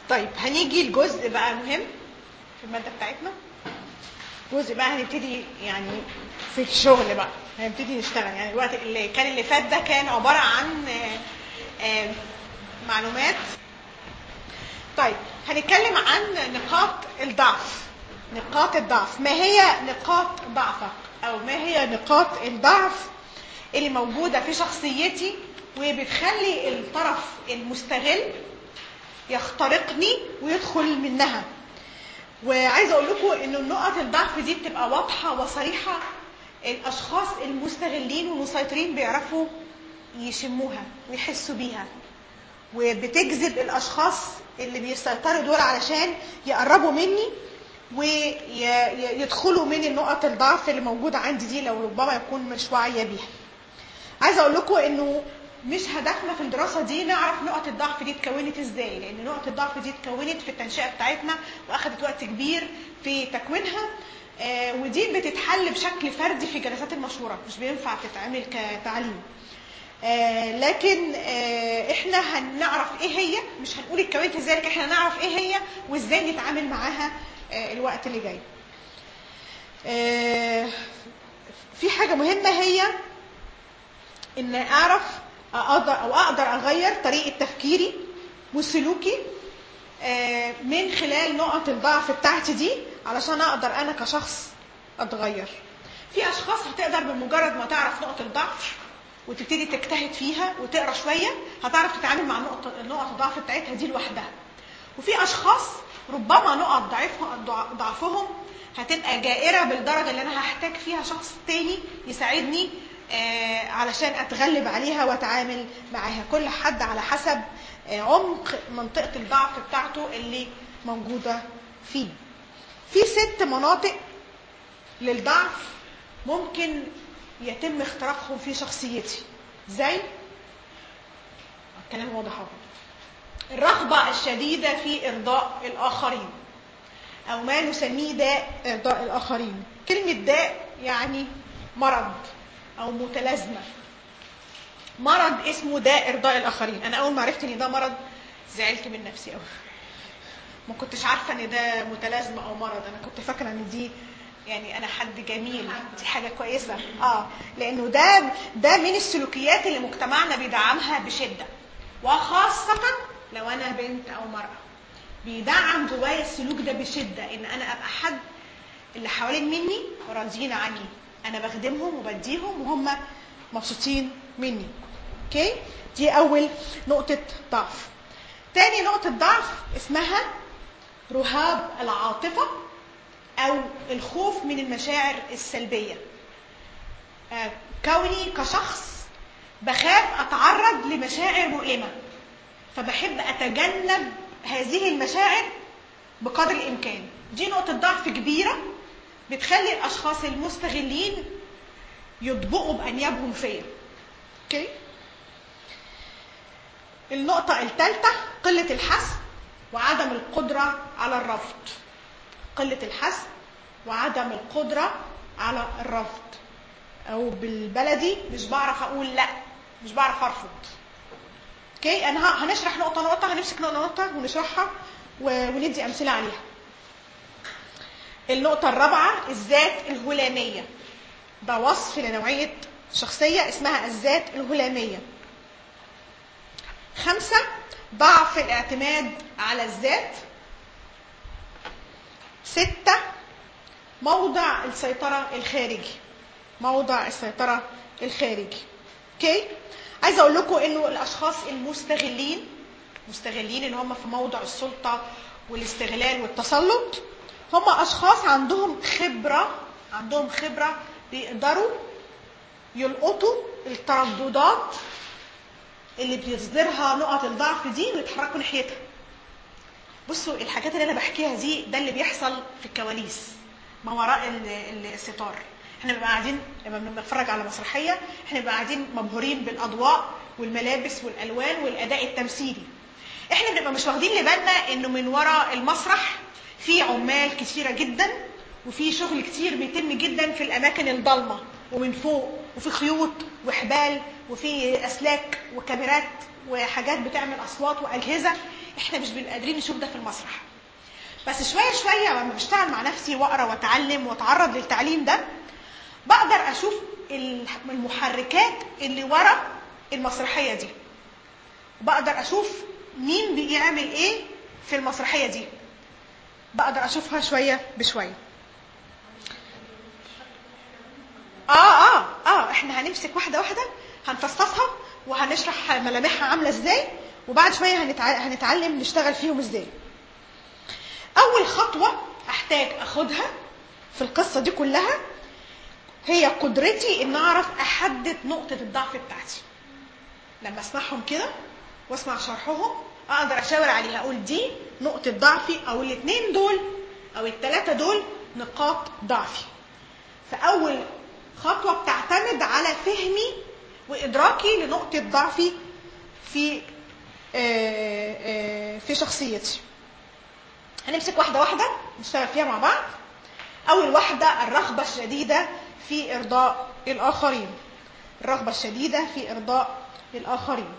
طيب هنيجي لجزء بقى مهم في المادة بتاعتنا. جزء بقى هنبتدي يعني في الشغل بقى هنبتدي نشتغل. يعني الوقت اللي فات ده كان عبارة عن معلومات. طيب هنتكلم عن نقاط الضعف. نقاط الضعف، ما هي نقاط ضعفك او ما هي نقاط الضعف اللي موجودة في شخصيتي وبتخلي الطرف المستغل يخترقني ويدخل منها. وعايزه اقول لكم ان نقط الضعف دي بتبقى واضحه وصريحه. الاشخاص المستغلين والمسيطرين بيعرفوا يشموها ويحسوا بيها، وبتجذب الاشخاص اللي بيسيطروا دول علشان يقربوا مني ويدخلوا من النقط الضعف اللي موجوده عندي دي لو ربما يكون مش واعيه بيها. عايزه اقول لكم انه مش هدفنا في الدراسه دي نعرف نقط الضعف دي اتكونت ازاي، لان نقط الضعف دي اتكونت في التنشئه بتاعتنا واخدت وقت كبير في تكوينها. ودي بتتحل بشكل فردي في جلسات المشوره، مش بينفع تتعمل كتعليم. لكن احنا هنعرف ايه هي، مش هنقول اتكونت ازاي، لكن احنا هنعرف ايه هي وازاي نتعامل معاها الوقت اللي جاي. في حاجه مهمه هي ان اعرف اقدر اغير طريقه تفكيري وسلوكي من خلال نقط الضعف بتاعتي دي علشان اقدر انا كشخص اتغير. في اشخاص هتقدر بمجرد ما تعرف نقط الضعف وتبتدي تجتهد فيها وتقرا شويه هتعرف تتعامل مع نقط الضعف بتاعتها دي لوحدها. وفي اشخاص ربما نقط ضعفهم هتبقى جائره بالدرجه اللي انا هحتاج فيها شخص تاني يساعدني علشان اتغلب عليها واتعامل معاها. كل حد على حسب عمق منطقة الضعف بتاعته اللي موجودة فيه. في 6 مناطق للضعف ممكن يتم اختراقهم في شخصيتي، زي الكلام واضح اهو. الرغبة الشديدة في إرضاء الآخرين، أو ما نسميه داء إرضاء الآخرين. كلمة داء يعني مرض أو متلازمة. مرض اسمه داء إرضاء الآخرين. أنا أول ما عرفت إن ده مرض زعلت من نفسي أوي. ما كنتش عارفة إن ده متلازمة أو مرض، أنا كنت فاكرة إن دي يعني أنا حد جميل، دي حاجة كويسة. لأنه ده من السلوكيات اللي مجتمعنا بيدعمها بشدة، وخاصة لو أنا بنت أو مرأة بيدعم جوايا السلوك ده بشدة، إن أنا أبقى حد اللي حوالين مني راضيين عني، أنا بخدمهم وبديهم وهم مبسوطين مني. اوكي، دي اول نقطة ضعف. تاني نقطة ضعف اسمها رهاب العاطفة او الخوف من المشاعر السلبية. كوني كشخص بخاف اتعرض لمشاعر مؤلمة، فبحب اتجنب هذه المشاعر بقدر الامكان. دي نقطة ضعف كبيرة بتخلي الاشخاص المستغلين يطبقوا بانيابهم فيا. اوكي. النقطة الثالثة قلة الحسم وعدم القدرة على الرفض. قلة الحسم وعدم القدرة على الرفض، أو بالبلدي مش بعرف أقول لأ، مش بعرف أرفض. اوكي، أنا هنشرح نقطة نقطة، هنمسك نقطة نقطة ونشرحها وندي أمثلة عليها. النقطة الرابعة الذات الهلامية. ده وصف لنوعية شخصية اسمها الذات الهلامية. 5 ضعف الاعتماد على الذات. 6 موضع السيطرة الخارجي. موضع السيطرة الخارجي. اوكي، عايزه اقول لكم انه الاشخاص المستغلين اللي هم في موضع السلطة والاستغلال والتسلط هم اشخاص عندهم خبرة بيقدروا يلقطوا الترددات اللي بيصدرها نقط الضعف دي ويتحركوا ناحيتها. بصوا الحاجات اللي انا بحكيها دي ده اللي بيحصل في الكواليس ما وراء الستار. احنا بنبقى قاعدين لما بنتفرج على مسرحيه، احنا بنبقى قاعدين مبهورين بالاضواء والملابس والالوان والاداء التمثيلي. احنا بنبقى مش واخدين لبالنا انه من وراء المسرح في عمال كثيره جدا، وفي شغل كتير بيتم جدا في الاماكن الضلمه ومن فوق، وفي خيوط وحبال وفي اسلاك وكاميرات وحاجات بتعمل اصوات واجهزه. احنا مش قادرين نشوف ده في المسرح. بس شويه شويه لما بشتغل مع نفسي واقرا واتعلم واتعرض للتعليم ده، بقدر اشوف المحركات اللي ورا المسرحيه دي، بقدر اشوف مين بيعمل ايه في المسرحيه دي، بقدر اشوفها شويه بشويه. احنا هنمسك واحده واحده، هنفصصها وهنشرح ملامحها عامله ازاي، وبعد شويه هنتعلم نشتغل فيهم ازاي. اول خطوه احتاج اخدها في القصه دي كلها هي قدرتي ان اعرف احدد نقطه الضعف بتاعتي. لما اسمعهم كده واسمع شرحهم اقدر اشاور عليها، اقول دي نقطه ضعفي، او الاثنين دول او الثلاثه دول نقاط ضعفي. فاول خطوه بتعتمد على فهمي وادراكي لنقطه ضعفي في شخصيتي. هنمسك واحده واحده نشتغل فيها مع بعض. اول واحده الرغبه الشديده في ارضاء الاخرين. الرغبه الشديده في ارضاء الاخرين،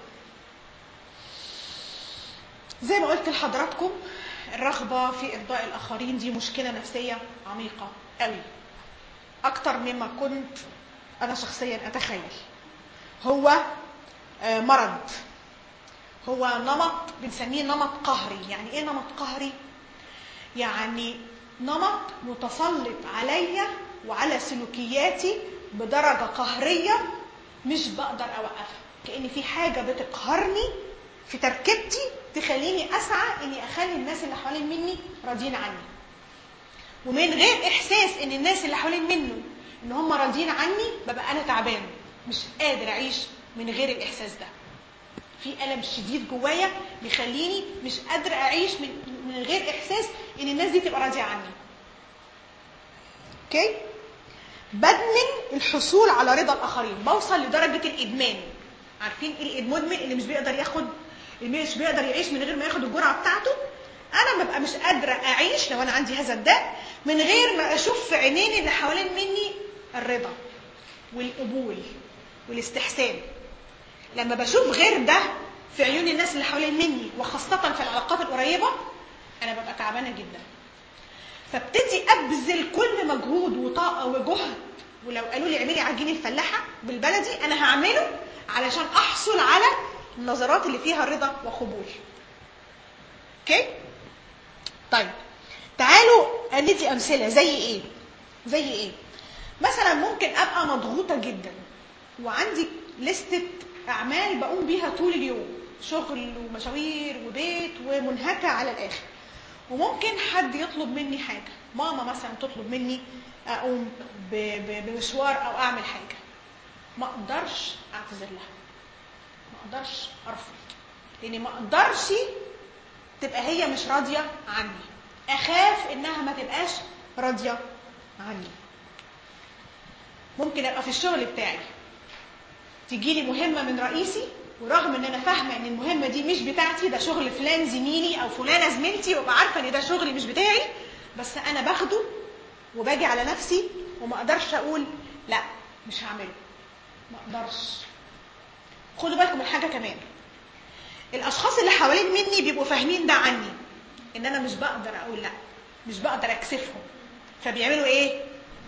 زي ما قلت لحضراتكم، الرغبه في ارضاء الاخرين دي مشكله نفسيه عميقه قوي، اكتر مما كنت انا شخصيا اتخيل. هو مرض، هو نمط بنسميه نمط قهري. يعني ايه نمط قهري؟ يعني نمط متسلط عليا وعلى سلوكياتي بدرجه قهريه مش بقدر اوقفها، كأن في حاجه بتقهرني في تركيبتي تخليني اسعى اني اخلي الناس اللي حوالين مني راضيين عني، ومن غير احساس ان الناس اللي حوالين منه ان هم راضيين عني ببقى انا تعبان مش قادر اعيش من غير الاحساس ده. في الم شديد جوايا بيخليني مش قادر اعيش من غير احساس ان الناس دي تبقى راضيه عني. اوكي؟ بدمن الحصول على رضا الاخرين، بوصل لدرجه الادمان. عارفين ايه المدمن؟ اللي مش بيقدر ياخد، اللي مش بيقدر يعيش من غير ما ياخد الجرعه بتاعته. انا ببقى مش قادره اعيش لو انا عندي هذا الداء من غير ما اشوف في عينين اللي حوالين مني الرضا والقبول والاستحسان. لما بشوف غير ده في عيون الناس اللي حوالين مني وخاصه في العلاقات القريبه انا ببقى تعبانه جدا. فابتدي ابذل كل مجهود وطاقه وجهد، ولو قالوا لي اعملي عجين الفلاحه بالبلدي انا هعمله علشان احصل على النظرات اللي فيها رضا وقبول. اوكي؟ طيب تعالوا ندي امثله. زي ايه؟ مثلا ممكن ابقى مضغوطه جدا وعندي لستة اعمال بقوم بيها طول اليوم، شغل ومشاوير وبيت، ومنهكه على الاخر، وممكن حد يطلب مني حاجه، ماما مثلا تطلب مني اقوم بمشوار او اعمل حاجه، ما اقدرش اعتذر لها، ما اقدرش ارفض، لاني ما اقدرش تبقى هي مش راضيه عني، اخاف انها ما تبقاش راضيه عني. ممكن ابقى في الشغل بتاعي تيجي لي مهمه من رئيسي، ورغم ان انا فاهمه ان المهمه دي مش بتاعتي، ده شغل فلان زميلي او فلانه زميلتي، وابقى عارفه ان ده شغلي مش بتاعي، بس انا باخده وباجي على نفسي وما اقدرش اقول لا مش هعمله، ما اقدرش. خدوا بالكم من حاجه كمان، الاشخاص اللي حوالين مني بيبقوا فاهمين ده عني، ان انا مش بقدر اقول لا، مش بقدر اكسفهم، فبيعملوا ايه؟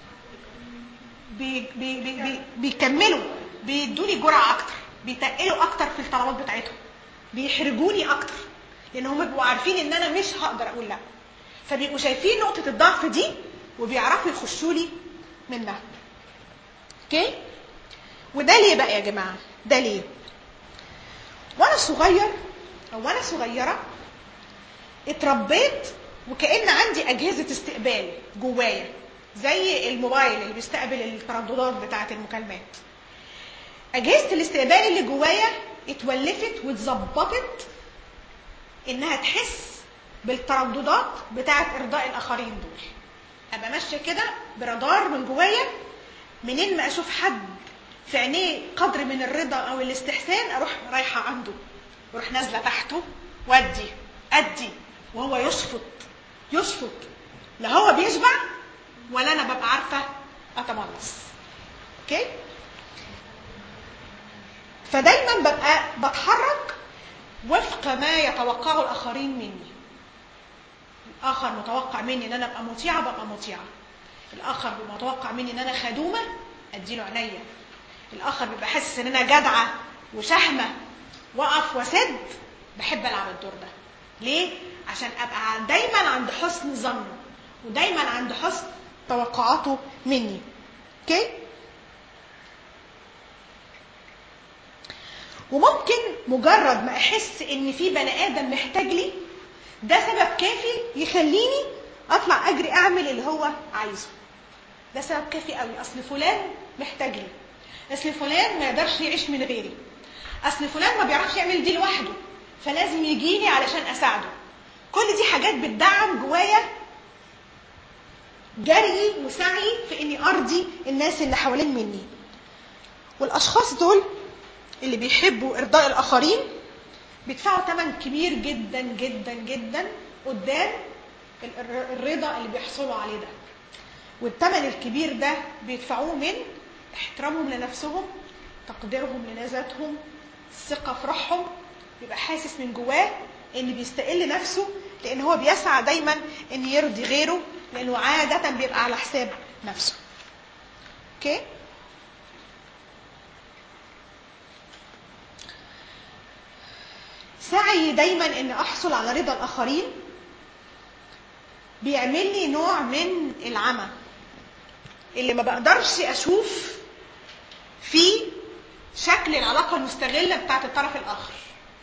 بيكملوا، بيدوني جرعه اكتر، بيتقلوا اكتر في الطلبات بتاعتهم، بيحرجوني اكتر، لان هم بيبقوا عارفين ان انا مش هقدر اقول لا، فبيبقوا شايفين نقطه الضعف دي وبيعرفوا يخشوا لي منها. اوكي؟ وده ليه بقى يا جماعه؟ ده ليه؟ وانا صغير او وانا صغيره اتربيت وكأن عندي اجهزه استقبال جوايا، زي الموبايل اللي بيستقبل الترددات بتاعه المكالمات. اجهزه الاستقبال اللي جوايا اتولفت واتظبطت انها تحس بالترددات بتاعه ارضاء الاخرين دول. ابقى ماشيه كده برادار من جوايا، منين ما اشوف حد في عينيه قدر من الرضا او الاستحسان اروح رايحه عنده، اروح نازله تحته ادي وهو يشفط، لا هو بيشبع ولا انا ببقى عارفه اتملص. اوكي؟ فدايما ببقى بتحرك وفق ما يتوقعه الآخرين مني. الآخر متوقع مني إن أنا أبقى مطيعة، ببقى مطيعة. الآخر بيبقى متوقع مني إن أنا خدومة، أديله عينيا. الآخر بيبقى حاسس إن أنا جدعة وشهمة وقف وسد، بحب ألعب الدور ده. ليه؟ عشان أبقى دايما عند حسن ظنه ودايما عند حسن توقعاته مني. اوكي؟ وممكن مجرد ما احس ان في بني ادم محتاج لي، ده سبب كافي يخليني اطلع اجري اعمل اللي هو عايزه. ده سبب كافي قوي. اصل فلان محتاج لي، اصل فلان ما يقدرش يعيش من غيري، اصل فلان ما بيعرفش يعمل دي لوحده فلازم يجي لي علشان اساعده. كل دي حاجات بتدعم جوايا جري وسعي في اني ارضي الناس اللي حوالين مني. والاشخاص دول اللي بيحبوا ارضاء الاخرين بيدفعوا ثمن كبير جدا جدا جدا قدام الرضا اللي بيحصلوا عليه ده. والثمن الكبير ده بيدفعوه من احترامهم لنفسهم، تقديرهم لذاتهم، الثقه في روحهم. بيبقى حاسس من جواه ان بيستقل نفسه، لان هو بيسعى دايما ان يرضي غيره، لانه عاده بيبقى على حساب نفسه. اوكي؟ سعي دايما ان احصل على رضا الاخرين بيعمل لي نوع من العمى اللي ما بقدرش اشوف في شكل العلاقه المستغله بتاعت الطرف الاخر.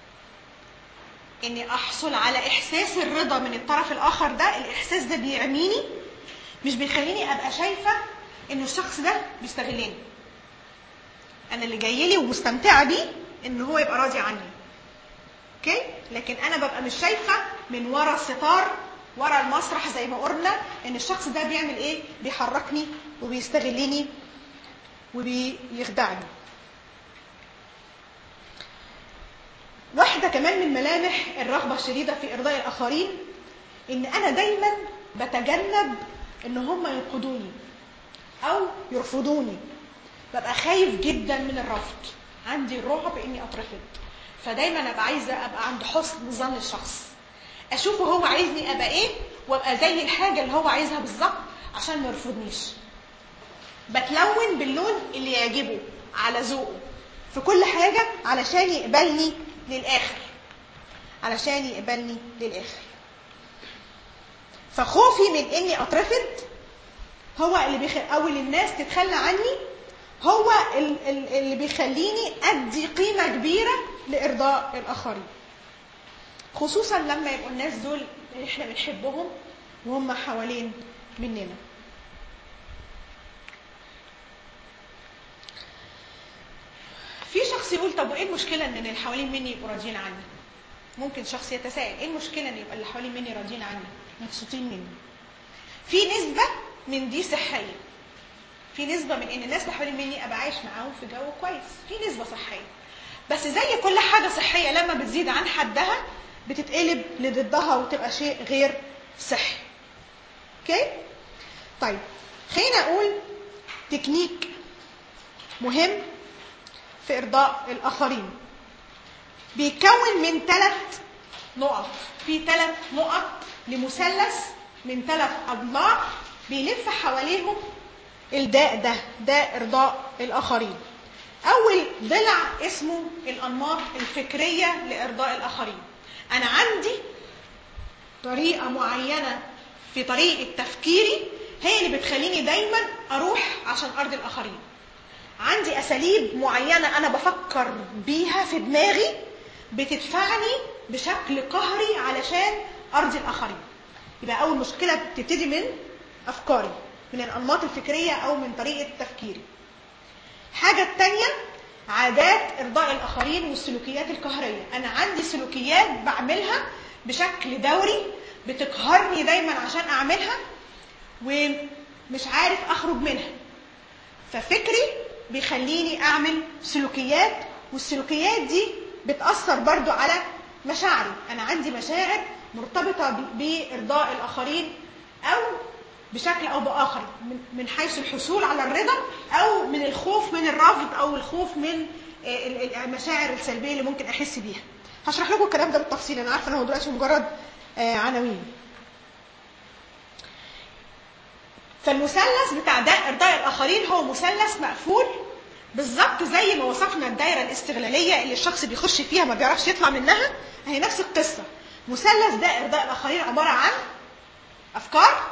اني احصل على احساس الرضا من الطرف الاخر ده، الاحساس ده بيعميني، مش بيخليني ابقى شايفه ان الشخص ده بيستغلني. انا اللي جاي لي ومستمتعه بيه ان هو يبقى راضي عني. اوكي؟ لكن انا ببقى مش شايفه من ورا الستار، ورا المسرح زي ما قلنا، ان الشخص ده بيعمل ايه، بيحركني وبيستغلني وبيخدعني. واحده كمان من ملامح الرغبه الشديده في ارضاء الاخرين ان انا دايما بتجنب ان هم ينقدوني او يرفضوني. ببقى خايف جدا من الرفض، عندي الرعب اني اترفض، فدايما ابقى عايزه ابقى عند حسن ظن الشخص، اشوفه هو عايزني ابقى ايه وابقى زي الحاجه اللي هو عايزها بالظبط عشان ما يرفضنيش. بتلون باللون اللي يعجبه على ذوقه في كل حاجه علشان يقبلني للاخر، علشان يقبلني للاخر. فخوفي من اني اترفض هو اللي او الناس تتخلى عني، هو اللي بيخليني ادي قيمه كبيره لارضاء الاخرين، خصوصا لما يبقوا الناس دول احنا بنحبهم وهم حوالين مننا. في شخص يقول طب وايه المشكله ان اللي حوالين مني يبقوا راضيين عني؟ ممكن شخص يتساءل ايه المشكله ان يبقى اللي حوالين مني راضيين عني، مبسوطين مني؟ في نسبه من دي صحيه، في نسبه من ان الناس اللي حوالين مني ابقى عايش معاهم في جو كويس، في نسبه صحيه. بس زي كل حاجه صحيه لما بتزيد عن حدها بتتقلب لضدها وتبقى شيء غير صحي. اوكي؟ طيب خلينا اقول تكنيك مهم في ارضاء الاخرين بيتكون من 3 نقط. في 3 نقط لمثلث من 3 اضلاع بيلف حواليهم الداء ده ارضاء الاخرين. اول ضلع اسمه الانماط الفكريه لارضاء الاخرين. انا عندي طريقه معينه في طريقه تفكيري هي اللي بتخليني دايما اروح عشان ارضي الاخرين. عندي اساليب معينه انا بفكر بيها في دماغي بتدفعني بشكل قهري علشان ارضي الاخرين. يبقى اول مشكله بتبتدي من افكاري، من الانماط الفكريه او من طريقه تفكيري. الحاجه الثانيه عادات ارضاء الاخرين والسلوكيات القهريه. انا عندي سلوكيات بعملها بشكل دوري بتقهرني دايما عشان اعملها ومش عارف اخرج منها، ففكري بيخليني اعمل سلوكيات، والسلوكيات دي بتأثر برضو على مشاعري. انا عندي مشاعر مرتبطة بارضاء الاخرين او بشكل او باخر من حيث الحصول على الرضا او من الخوف من الرفض او الخوف من المشاعر السلبية اللي ممكن احس بيها. هشرح لكم الكلام ده بالتفصيل، انا عارفه ان هو دلوقتي مجرد عناوين. فالمثلث بتاع ارضاء الاخرين هو مثلث مقفول بالظبط زي ما وصفنا الدايره الاستغلاليه اللي الشخص بيخش فيها ما بيعرفش يطلع منها، هي نفس القصه. مثلث ارضاء الاخرين عباره عن افكار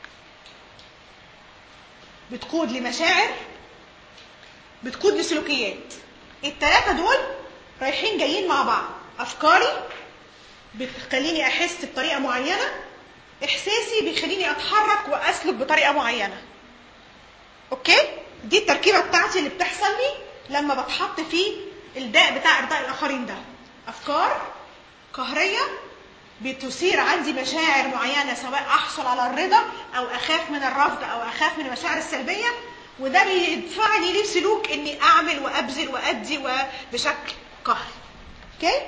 بتقود لمشاعر بتقود لسلوكيات. الثلاثه دول رايحين جايين مع بعض. افكاري بتخليني احس بطريقه معينه، احساسي بيخليني اتحرك واسلك بطريقه معينه. اوكي؟ دي التركيبه بتاعتي اللي بتحصل لي لما بتحط في الداء بتاع ارضاء الاخرين ده. افكار قهريه بتثير عندي مشاعر معينه، سواء احصل على الرضا او اخاف من الرفض او اخاف من المشاعر السلبيه، وده بيدفعني لسلوك اني اعمل وابذل وادي وبشكل قهري. اوكي؟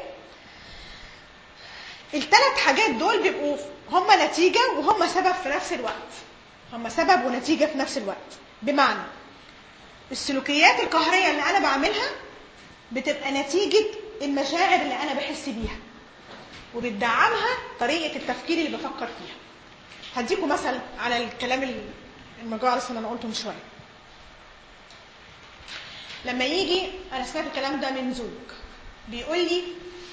الثلاث حاجات دول بيبقوا هم نتيجه وهم سبب في نفس الوقت. هم سبب ونتيجه في نفس الوقت. بمعنى السلوكيات القهريه اللي انا بعملها بتبقى نتيجه المشاعر اللي انا بحس بيها، وبتدعمها طريقه التفكير اللي بفكر فيها. هديكم مثل على الكلام الموضوع لسه انا قلته من شويه. لما يجي، انا سمعت الكلام ده من زوج بيقول لي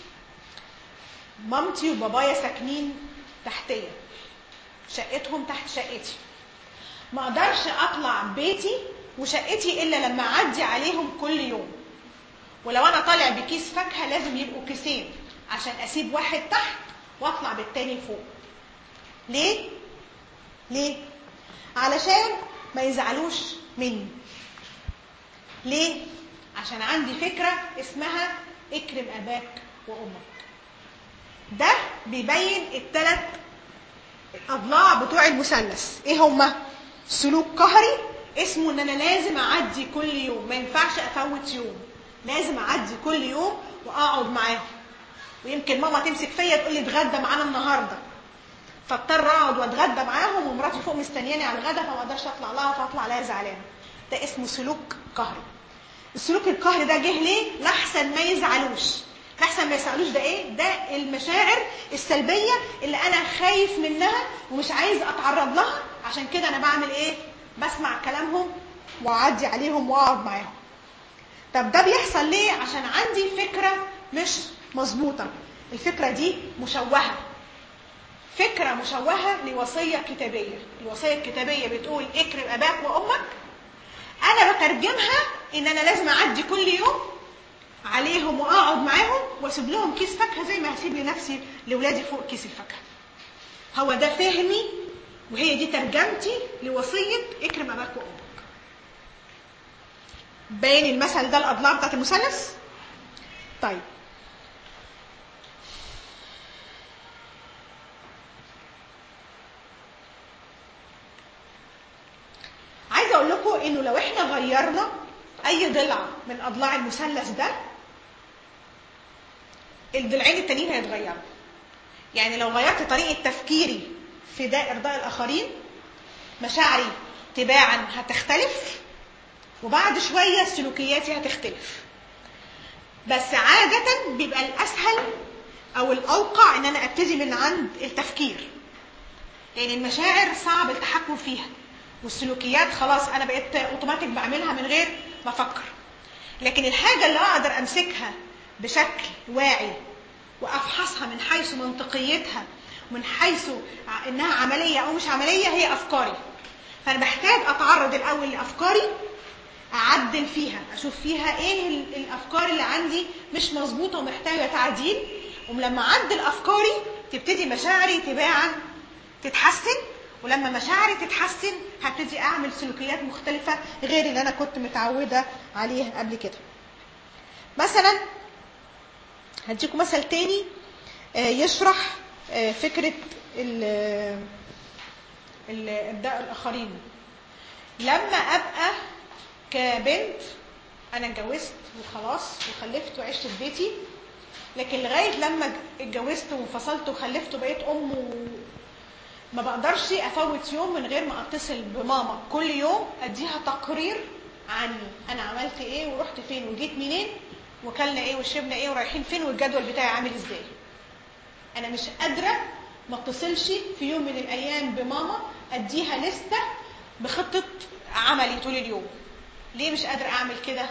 مامتي وبابايا ساكنين تحتيه، شقتهم تحت شقتي، ما اقدرش اطلع بيتي وشقتي الا لما اعدي عليهم كل يوم، ولو انا طالع بكيس فاكهه لازم يبقوا كيسين عشان اسيب واحد تحت واطلع بالتاني فوق. ليه؟ علشان ما يزعلوش مني. ليه؟ عشان عندي فكره اسمها اكرم اباك وامك. ده بيبين الثلاث اضلاع بتوع المثلث. ايه هما؟ سلوك قهري اسمه ان انا لازم اعدي كل يوم، ما ينفعش افوت يوم، لازم اعدي كل يوم واقعد معاهم. ويمكن ماما تمسك فيا تقول لي اتغدى معانا النهارده، فاضطر اقعد واتغدى معاهم ومراتي فوق مستنياني على الغدا فما اقدرش اطلع لها فاطلع لها زعلانه. ده اسمه سلوك قهري. السلوك القهري ده جه ليه؟ لحسن ما يزعلوش. لحسن ما يزعلوش ده ايه؟ ده المشاعر السلبيه اللي انا خايف منها ومش عايز اتعرض لها، عشان كده انا بعمل ايه؟ بسمع كلامهم واعدي عليهم واقعد معاهم. طب ده بيحصل ليه؟ عشان عندي فكره مش مظبوطه. الفكره دي مشوهه، فكره مشوهه لوصيه كتابيه. الوصيه الكتابيه بتقول اكرم اباك وامك، انا بترجمها ان انا لازم اعدي كل يوم عليهم واقعد معاهم واسيب لهم كيس فاكهه زي ما هسيب لنفسي لاولادي فوق كيس الفاكهه. هو ده فهمي وهي دي ترجمتي لوصيه اكرم اباك وامك. باين المثل ده الاضلاع بتاعت المثلث؟ طيب عايزه اقول لكم انه لو احنا غيرنا اي ضلع من اضلاع المثلث ده الضلعين التانيين هيتغيروا. يعني لو غيرت طريقه تفكيري في ده ارضاء الاخرين، مشاعري تباعا هتختلف، وبعد شويه سلوكياتي هتختلف. بس عاده بيبقى الاسهل او الاوقع ان انا ابتدي من عند التفكير، لان المشاعر صعب التحكم فيها، والسلوكيات خلاص انا بقيت اوتوماتيك بعملها من غير ما افكر. لكن الحاجه اللي اقدر امسكها بشكل واعي وافحصها من حيث منطقيتها ومن حيث انها عمليه او مش عمليه هي افكاري. فانا بحتاج اتعرض الاول لافكاري، اعدل فيها، اشوف فيها ايه الافكار اللي عندي مش مظبوطه ومحتاجه تعديل، ولما اعدل افكاري تبتدي مشاعري تباعا تتحسن، ولما مشاعري تتحسن هبتدي اعمل سلوكيات مختلفه غير اللي انا كنت متعوده عليها قبل كده. مثلا هديكم مثل تاني يشرح فكره ابداء الاخرين. لما ابقى كبنت انا اتجوزت وخلاص وخلفت وعشت في بيتي، لكن لغايه لما اتجوزت وانفصلت وخلفت وبقيت ام ما بقدرش افوت يوم من غير ما اتصل بماما كل يوم اديها تقرير عني، انا عملت ايه ورحت فين وجيت منين وكلنا ايه وشربنا ايه ورايحين فين والجدول بتاعي عامل ازاي. انا مش قادره ما اتصلش في يوم من الايام بماما اديها لسته بخطه عملي طول اليوم. ليه مش قادره اعمل كده؟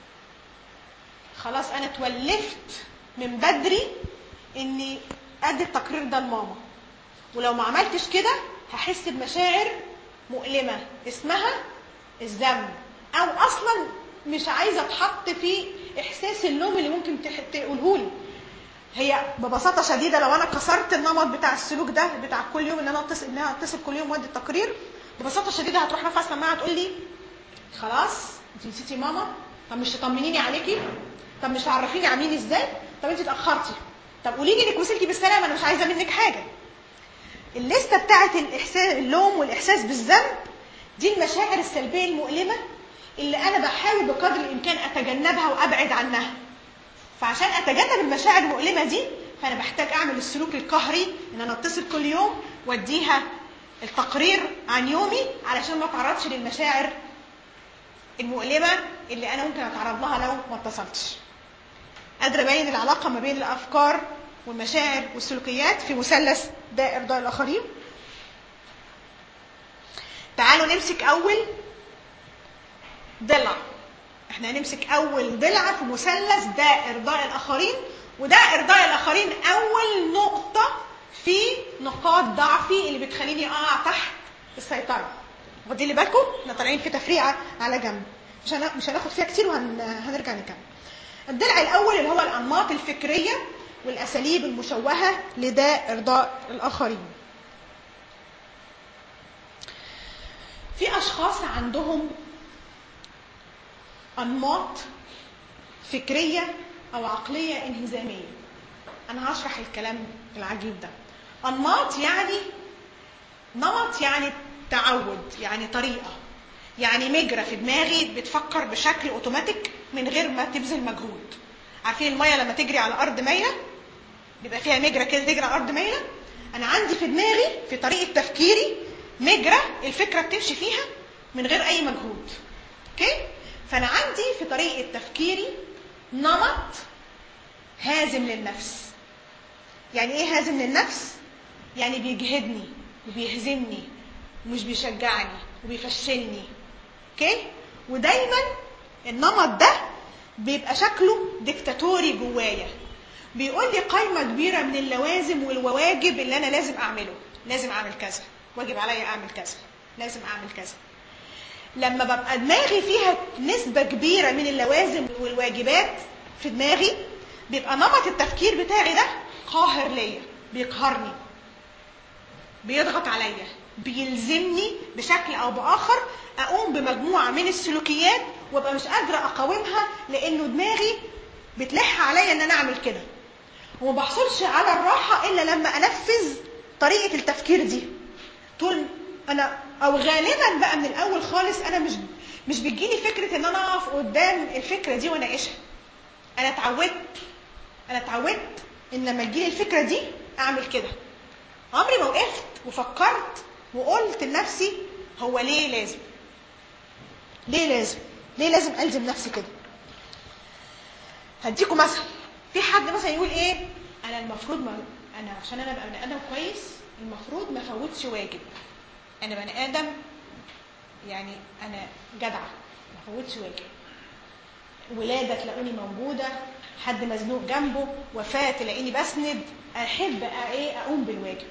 خلاص انا اتولفت من بدري اني ادي التقرير ده لماما، ولو ما عملتش كده هحس بمشاعر مؤلمه اسمها الذنب، او اصلا مش عايزه اتحط في احساس اللوم اللي ممكن تقوله لي. هي ببساطه شديده لو انا كسرت النمط بتاع السلوك ده بتاع كل يوم ان انا اتصل كل يوم وادي التقرير، ببساطه شديده هتروح رافعه السماعه تقول لي خلاص انت نسيتي ماما، طب مش تطمنيني عليكي، طب مش تعرفيني عاملين ازاي، طب انت اتاخرتي، طب قولي لي انك وصلتي بالسلامه، انا مش عايزه منك حاجه. الليسته بتاعت الاحساس اللوم والاحساس بالذنب دي المشاعر السلبيه المؤلمه اللي انا بحاول بقدر الامكان اتجنبها وابعد عنها. فعشان اتجنب المشاعر المؤلمه دي فانا بحتاج اعمل السلوك القهري ان انا اتصل كل يوم واديها التقرير عن يومي علشان ما اتعرضش للمشاعر المؤلمه اللي انا ممكن اتعرض لها لو ما اتصلتش. قادره ابين العلاقه ما بين الافكار والمشاعر والسلوكيات في مثلث داء ارضاء الاخرين. تعالوا نمسك اول ضلع. احنا هنمسك اول ضلع في مثلث داء ارضاء الاخرين، وداء ارضاء الاخرين اول نقطه في نقاط ضعفي اللي بتخليني اقع تحت السيطره. واخدين لي بالكم؟ احنا طالعين في تفريعه على جنب مش هناخد فيها كتير وهنرجع نكمل. الضلع الاول اللي هو الانماط الفكريه والاساليب المشوهه لداء ارضاء الاخرين. في اشخاص عندهم انماط فكريه او عقليه انهزاميه. انا هشرح الكلام العجيب ده. انماط يعني نمط، يعني تعود، يعني طريقه، يعني مجرى في دماغي بتفكر بشكل اوتوماتيك من غير ما تبذل مجهود. عارفين الميه لما تجري على ارض مايله بيبقى فيها مجرى كده تجري على ارض مايله؟ انا عندي في دماغي في طريقه تفكيري مجرى الفكره بتمشي فيها من غير اي مجهود. اوكي؟ فانا عندي في طريقه تفكيري نمط هازم للنفس. يعني ايه هازم للنفس؟ يعني بيجهدني وبيهزمني ومش بيشجعني وبيفشلني. اوكي؟ ودايما النمط ده بيبقى شكله ديكتاتوري جوايا، بيقول لي قائمه كبيره من اللوازم والواجب اللي انا لازم اعمله. لازم اعمل كذا، واجب عليا اعمل كذا، لازم اعمل كذا. لما ببقى دماغي فيها نسبه كبيره من اللوازم والواجبات في دماغي بيبقى نمط التفكير بتاعي ده قاهر ليا، بيقهرني، بيضغط عليا، بيلزمني بشكل او باخر اقوم بمجموعه من السلوكيات وابقى مش قادره اقاومها لانه دماغي بتلح عليا ان انا اعمل كده. وما بحصلش على الراحه الا لما انفذ طريقه التفكير دي. طول انا او غالبا بقى من الاول خالص انا مش بتجيلي فكره ان انا اقف قدام الفكره دي واناقشها. انا اتعودت ان لما تجيلي الفكره دي اعمل كده. عمري ما وقفت وفكرت وقلت لنفسي هو ليه لازم الزم نفسي كده. هديكم مثل. في حد مثلا يقول ايه، انا المفروض انا عشان انا ابقى بني ادم كويس المفروض ما افوتش واجب. انا بني ادم يعني انا جدعه ما افوتش واجب. ولاده تلاقوني موجوده، حد مزنوق جنبه، وفاه تلاقيني بسند، احب اقوم بالواجب.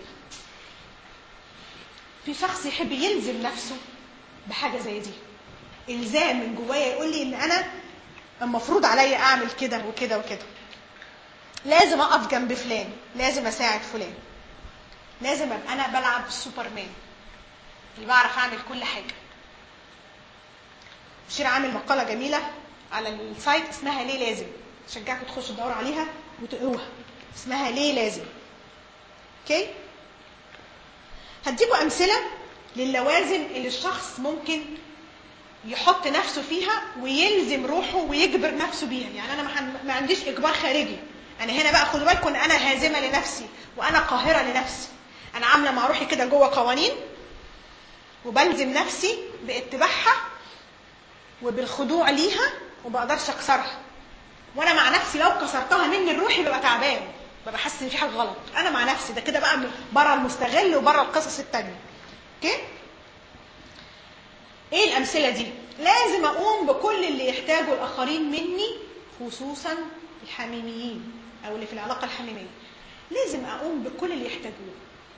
في شخص يحب يلزم نفسه بحاجه زي دي، الزام من جوايا يقول لي ان انا المفروض عليا اعمل كده وكده وكده، لازم اقف جنب فلان، لازم اساعد فلان، لازم ابقى انا بلعب السوبرمان اللي بعرف اعمل كل حاجه. بشير عامل مقاله جميله على السايت اسمها ليه لازم، شجعكم تخشوا تدوروا عليها وتقروها، اسمها ليه لازم. اوكي؟ هديكم امثله للوازم اللي الشخص ممكن يحط نفسه فيها ويلزم روحه ويجبر نفسه بيها. يعني انا ما عنديش اجبار خارجي، انا هنا بقى خدوا بالكم ان انا هازمه لنفسي وانا قاهره لنفسي. انا عامله مع روحي كده جوه قوانين وبلزم نفسي باتباعها وبالخضوع ليها وما بقدرش اكسرها. وانا مع نفسي لو كسرتها مني الروحي ببقى تعبان، ببقى حاسس ان في حاجه غلط. انا مع نفسي ده كده بقى بره المستغل وبره القصص التانيه. اوكي؟ ايه الامثله دي؟ لازم اقوم بكل اللي يحتاجه الاخرين مني، خصوصا الحميميين او اللي في العلاقه الحميميه. لازم اقوم بكل اللي يحتاجوه،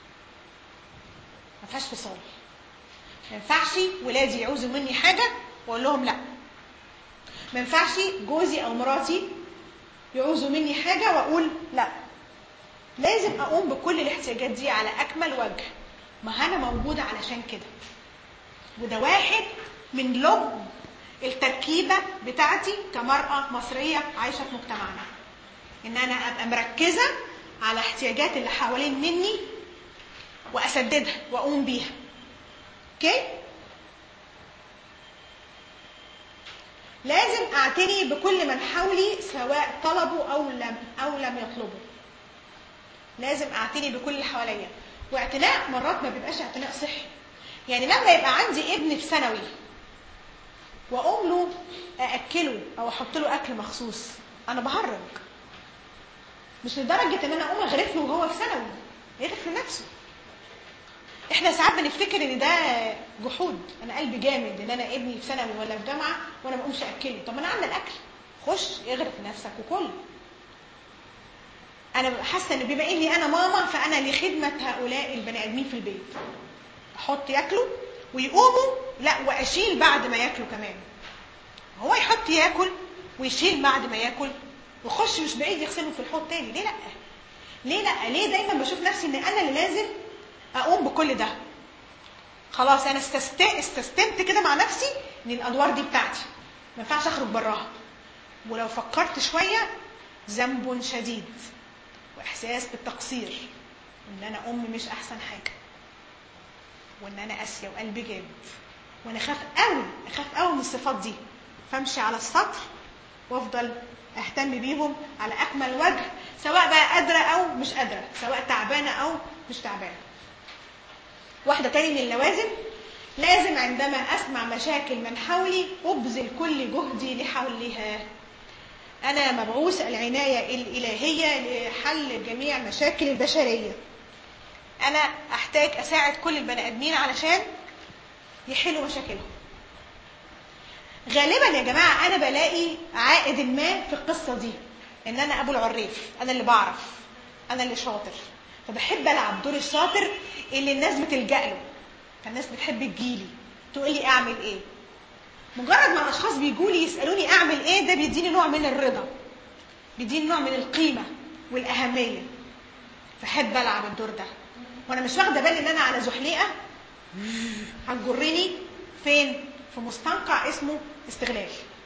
ما فيهاش فصال. ما ينفعش ولادي يعوزوا مني حاجه واقول لهم لا. ما ينفعش جوزي او مراتي يعوزوا مني حاجه واقول لا. لازم اقوم بكل الاحتياجات دي على اكمل وجه، ما انا موجوده علشان كده. وده واحد من لب التركيبه بتاعتي كمراه مصريه عايشه في مجتمعنا، ان انا ابقى مركزه على احتياجات اللي حوالين مني واسددها واقوم بيها. اوكي؟ لازم اعتني بكل من حولي سواء طلبوا او لم يطلبوا. لازم اعتني بكل اللي حواليا، واعتناء مرات ما بيبقاش اعتناء صحي. يعني لما يبقى عندي ابن في ثانوي واقوم له ااكله او احط له اكل مخصوص، انا بهرج. مش لدرجه ان انا اقوم اغرف له وهو في ثانوي، يغرف لنفسه. احنا ساعات بنفتكر ان ده جحود، انا قلبي جامد ان انا ابني في ثانوي ولا في جامعه وانا ما اقومش اكله. طب انا عامله الاكل، خش اغرف لنفسك وكل. انا حاسه ان بما اني انا ماما فانا لخدمه هؤلاء البني ادمين في البيت. احط ياكلوا ويقوموا، لا واشيل بعد ما ياكلوا كمان. هو يحط ياكل ويشيل بعد ما ياكل ويخش مش بعيد يغسله في الحوض تاني. ليه لا؟ ليه لا؟ ليه دايما بشوف نفسي ان انا اللي لازم اقوم بكل ده؟ خلاص انا استسلمت كده مع نفسي ان الادوار دي بتاعتي، ما ينفعش اخرج براها. ولو فكرت شويه ذنب شديد واحساس بالتقصير، ان انا ام مش احسن حاجه، وان انا قاسيه وقلبي جامد، وانا اخاف قوي من الصفات دي. فامشي على السطر وافضل اهتم بيهم على اكمل وجه، سواء بقى قادره او مش قادره، سواء تعبانه او مش تعبانه. واحده تاني من اللوازم، لازم عندما اسمع مشاكل من حولي ابذل كل جهدي لحلها. انا مبعوث العنايه الالهيه لحل جميع مشاكل البشريه. انا احتاج اساعد كل البني ادمين علشان يحلوا مشاكلهم. غالبا يا جماعه انا بلاقي عائد ما في القصه دي، ان انا ابو العريف، انا اللي بعرف، انا اللي شاطر، فبحب العب دور الشاطر اللي الناس بتلجأ له. فالناس بتحب تجيلي تقول لي اعمل ايه. مجرد ما الاشخاص بيجوا لي يسالوني اعمل ايه، ده بيديني نوع من الرضا، بيديني نوع من القيمه والاهميه. فحب العب الدور ده وانا مش واخده بالي ان انا على زحليقه هتجرني فين؟ في مستنقع اسمه استغلال.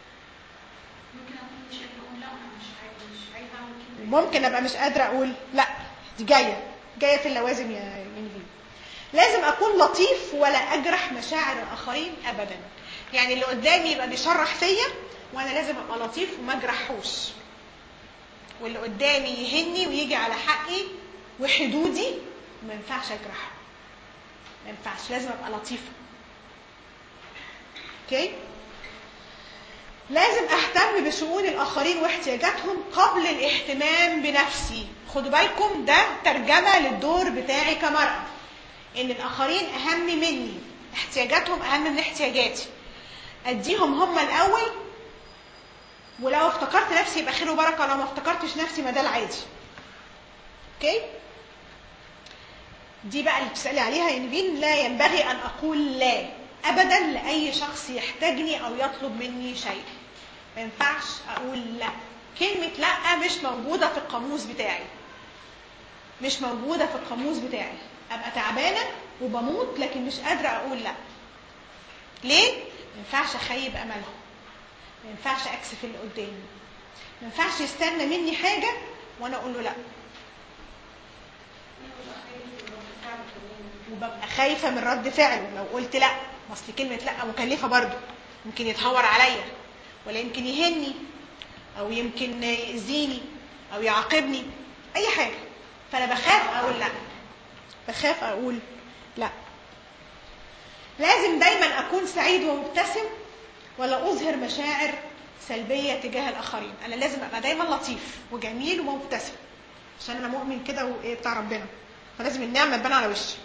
ممكن ابقى مش قادره اقول لا. دي جايه في اللوازم يا ينفي. لازم اكون لطيف ولا اجرح مشاعر الاخرين ابدا. يعني اللي قدامي يبقى بيشرح فيا وانا لازم ابقى لطيف وما اجرحوش، واللي قدامي يهني ويجي على حقي وحدودي ما ينفعش اجرحه، ما ينفعش، لازم ابقى لطيفه. اوكي؟ لازم اهتم بشؤون الاخرين واحتياجاتهم قبل الاهتمام بنفسي. خدوا بالكم ده ترجمه للدور بتاعي كمرأة، ان الاخرين اهم مني، احتياجاتهم اهم من احتياجاتي. اديهم هم الاول، ولو افتكرت نفسي يبقى خير وبركه، لو ما افتكرتش نفسي ما ده العادي. اوكي؟ دي بقى اللي بتسالي عليها يا نبيل. لا ينبغي ان اقول لا ابدا لاي شخص يحتاجني او يطلب مني شيء. ما ينفعش اقول لا. كلمه لا مش موجوده في القاموس بتاعي، مش موجوده في القاموس بتاعي. ابقى تعبانه وبموت لكن مش قادره اقول لا. ليه؟ ما ينفعش اخيب املهم، ما ينفعش اكسف اللي قدامي، ما ينفعش يستنى مني حاجه وانا اقول له لا. وببقى خايفه من رد فعله لو قلت لا. اصل كلمه لا مكلفه برضو، يمكن يتهور عليا، ولا يمكن يهني، او يمكن يأذيني او يعاقبني، اي حاجه. فانا بخاف اقول لا، بخاف اقول لا. لازم دايما اكون سعيد ومبتسم ولا اظهر مشاعر سلبيه تجاه الاخرين. انا لازم ابقى دايما لطيف وجميل ومبتسم، عشان انا مؤمن كده وايه بتاع ربنا، فلازم النعمه تبان على وشي.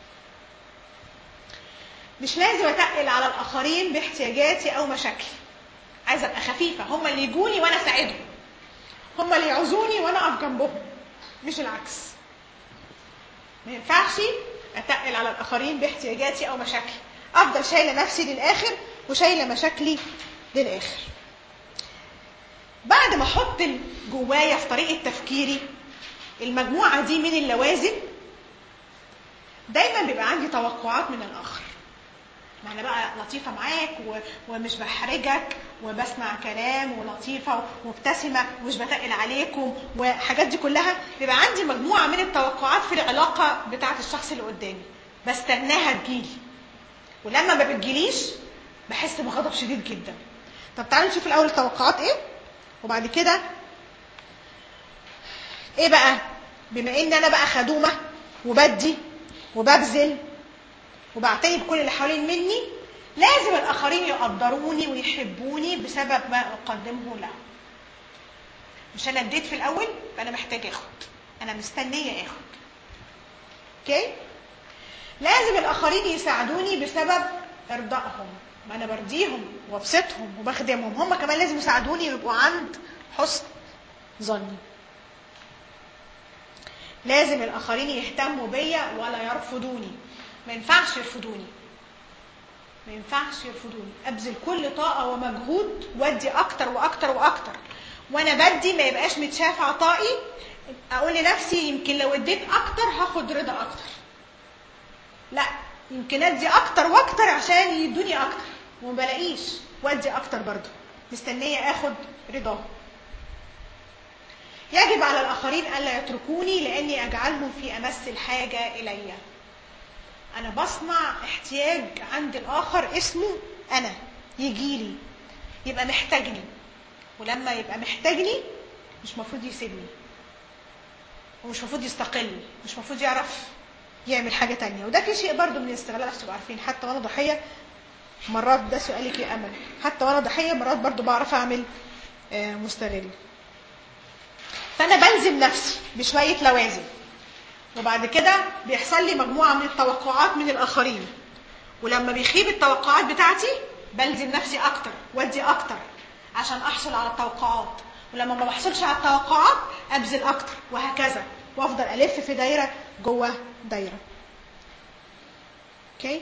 مش لازم اتقل على الاخرين باحتياجاتي او مشاكلي. عايزه ابقى خفيفه، هم اللي يجوني وانا اساعدهم، هم اللي يعوزوني وانا اقف جنبهم، مش العكس. ما ينفعش اتقل على الاخرين باحتياجاتي او مشاكلي، افضل شايله نفسي للاخر وشايله مشاكلي للاخر. بعد ما احط جوايا في طريقه تفكيري المجموعه دي من اللوازم، دايما بيبقى عندي توقعات من الاخر. ما انا بقى لطيفه معاك ومش بحرجك وبسمع كلام ولطيفه ومبتسمه ومش بتقل عليكم وحاجات دي كلها، بيبقى عندي مجموعه من التوقعات في العلاقه بتاعه الشخص اللي قدامي، بستناها تجيلي، ولما ما بتجيليش بحس بغضب شديد جدا. طب تعالوا نشوف الاول التوقعات ايه، وبعد كده ايه بقى. بما ان انا بقى خدومه وبدي وببذل وبعتني بكل اللي حوالين مني، لازم الآخرين يقدروني ويحبوني بسبب ما أقدمه لهم. مش أنا اديت في الأول، فأنا محتاج آخد، أنا مستنية آخد. أوكي؟ لازم الآخرين يساعدوني بسبب إرضائهم، ما أنا برضيهم وابسطهم وبخدمهم، هم كمان لازم يساعدوني ويبقوا عند حسن ظني. لازم الآخرين يهتموا بيا ولا يرفضوني، ما ينفعش يرفضوني، ما ينفعش يرفضوني. ابذل كل طاقه ومجهود وادي اكتر واكتر واكتر، وانا بدي ما يبقاش متشاف عطائي، اقول لنفسي يمكن لو اديت اكتر هاخد رضا اكتر. لا، يمكن ادي اكتر واكتر عشان يدوني اكتر وما بلاقيش، وادي اكتر برضه مستنيه اخد رضاهم. يجب على الاخرين الا يتركوني لاني اجعلهم في امس الحاجه الي. أنا بصنع احتياج عند الآخر اسمه أنا، يجيلي يبقى محتاجني، ولما يبقى محتاجني مش مفروض يسيبني، ومش مفروض يستقل، مش مفروض يعرف يعمل حاجة تانية. وده في شيء برضو من الاستغلال، عشان تبقوا عارفين حتى وأنا ضحية مرات، ده سؤالك يا أمل، حتى وأنا ضحية مرات برضو بعرف أعمل مستغل. فأنا بلزم نفسي بشوية لوازم، وبعد كده بيحصل لي مجموعة من التوقعات من الآخرين، ولما بيخيب التوقعات بتاعتي بلزم نفسي أكتر وادي أكتر عشان أحصل على التوقعات، ولما ما بحصلش على التوقعات أبذل أكتر، وهكذا، وأفضل ألف في دايرة جوه دايرة. أوكي؟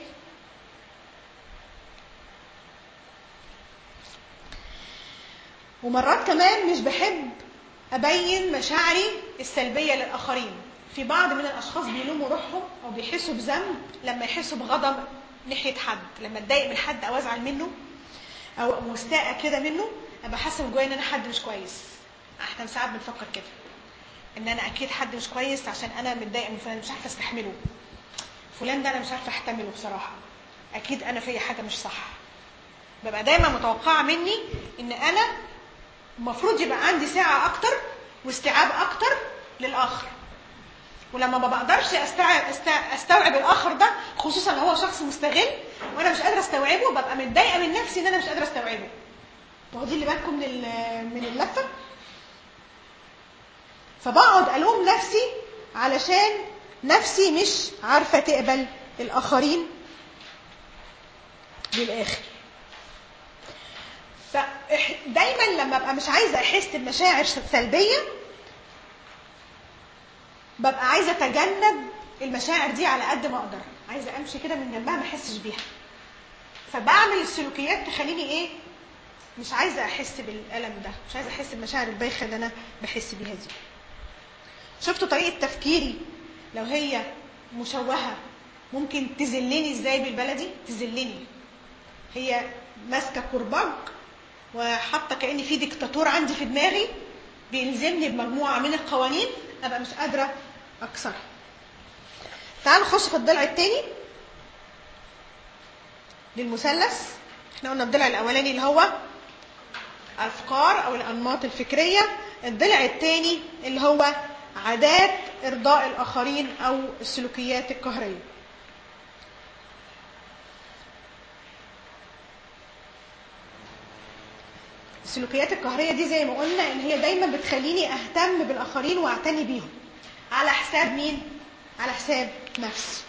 ومرات كمان مش بحب أبين مشاعري السلبية للآخرين. في بعض من الأشخاص بيلوموا روحهم أو بيحسوا بذنب لما يحسوا بغضب ناحية حد، لما اتضايق من حد أو أزعل منه أو مستاءة كده منه، أبقى حاسة من جوايا إن أنا حد مش كويس. إحنا ساعات بنفكر كده، إن أنا أكيد حد مش كويس عشان أنا متضايقة من فلان، مش عارفة أستحمله، فلان ده أنا مش عارفة أحتمله بصراحة، أكيد أنا فيا حاجة مش صح. ببقى دايما متوقعة مني إن أنا المفروض يبقى عندي سعة أكتر واستيعاب أكتر للآخر، ولما ما بقدرش استوعب الآخر ده، خصوصا لو هو شخص مستغل وأنا مش قادرة استوعبه، ببقى متضايقة من نفسي إن أنا مش قادرة استوعبه. واخدين اللي بالكم من اللفة؟ فبقعد ألوم نفسي علشان نفسي مش عارفة تقبل الآخرين للآخر. فدايما لما ابقى مش عايزه احس بمشاعر سلبيه، ببقى عايزه اتجنب المشاعر دي على قد ما اقدر، عايزه امشي كده من جنبها ما احسش بيها. فبعمل السلوكيات تخليني ايه، مش عايزه احس بالالم ده، مش عايزه احس بالمشاعر البايخه اللي انا بحس بيها دي. شفتوا طريقه تفكيري لو هي مشوهه ممكن تذلني ازاي؟ بالبلدي تذلني، هي ماسكه كرباج وحاطه كأن في ديكتاتور عندي في دماغي بيلزمني بمجموعه من القوانين ابقى مش قادره اكسرها. تعالوا نخش في الضلع الثاني للمثلث. احنا قلنا الضلع الاولاني اللي هو افكار او الانماط الفكريه، الضلع الثاني اللي هو عادات ارضاء الاخرين او السلوكيات القهريه. السلوكيات القهريه دي زي ما قلنا ان هي دايما بتخليني اهتم بالاخرين واعتني بيهم على حساب مين؟ على حساب نفسي.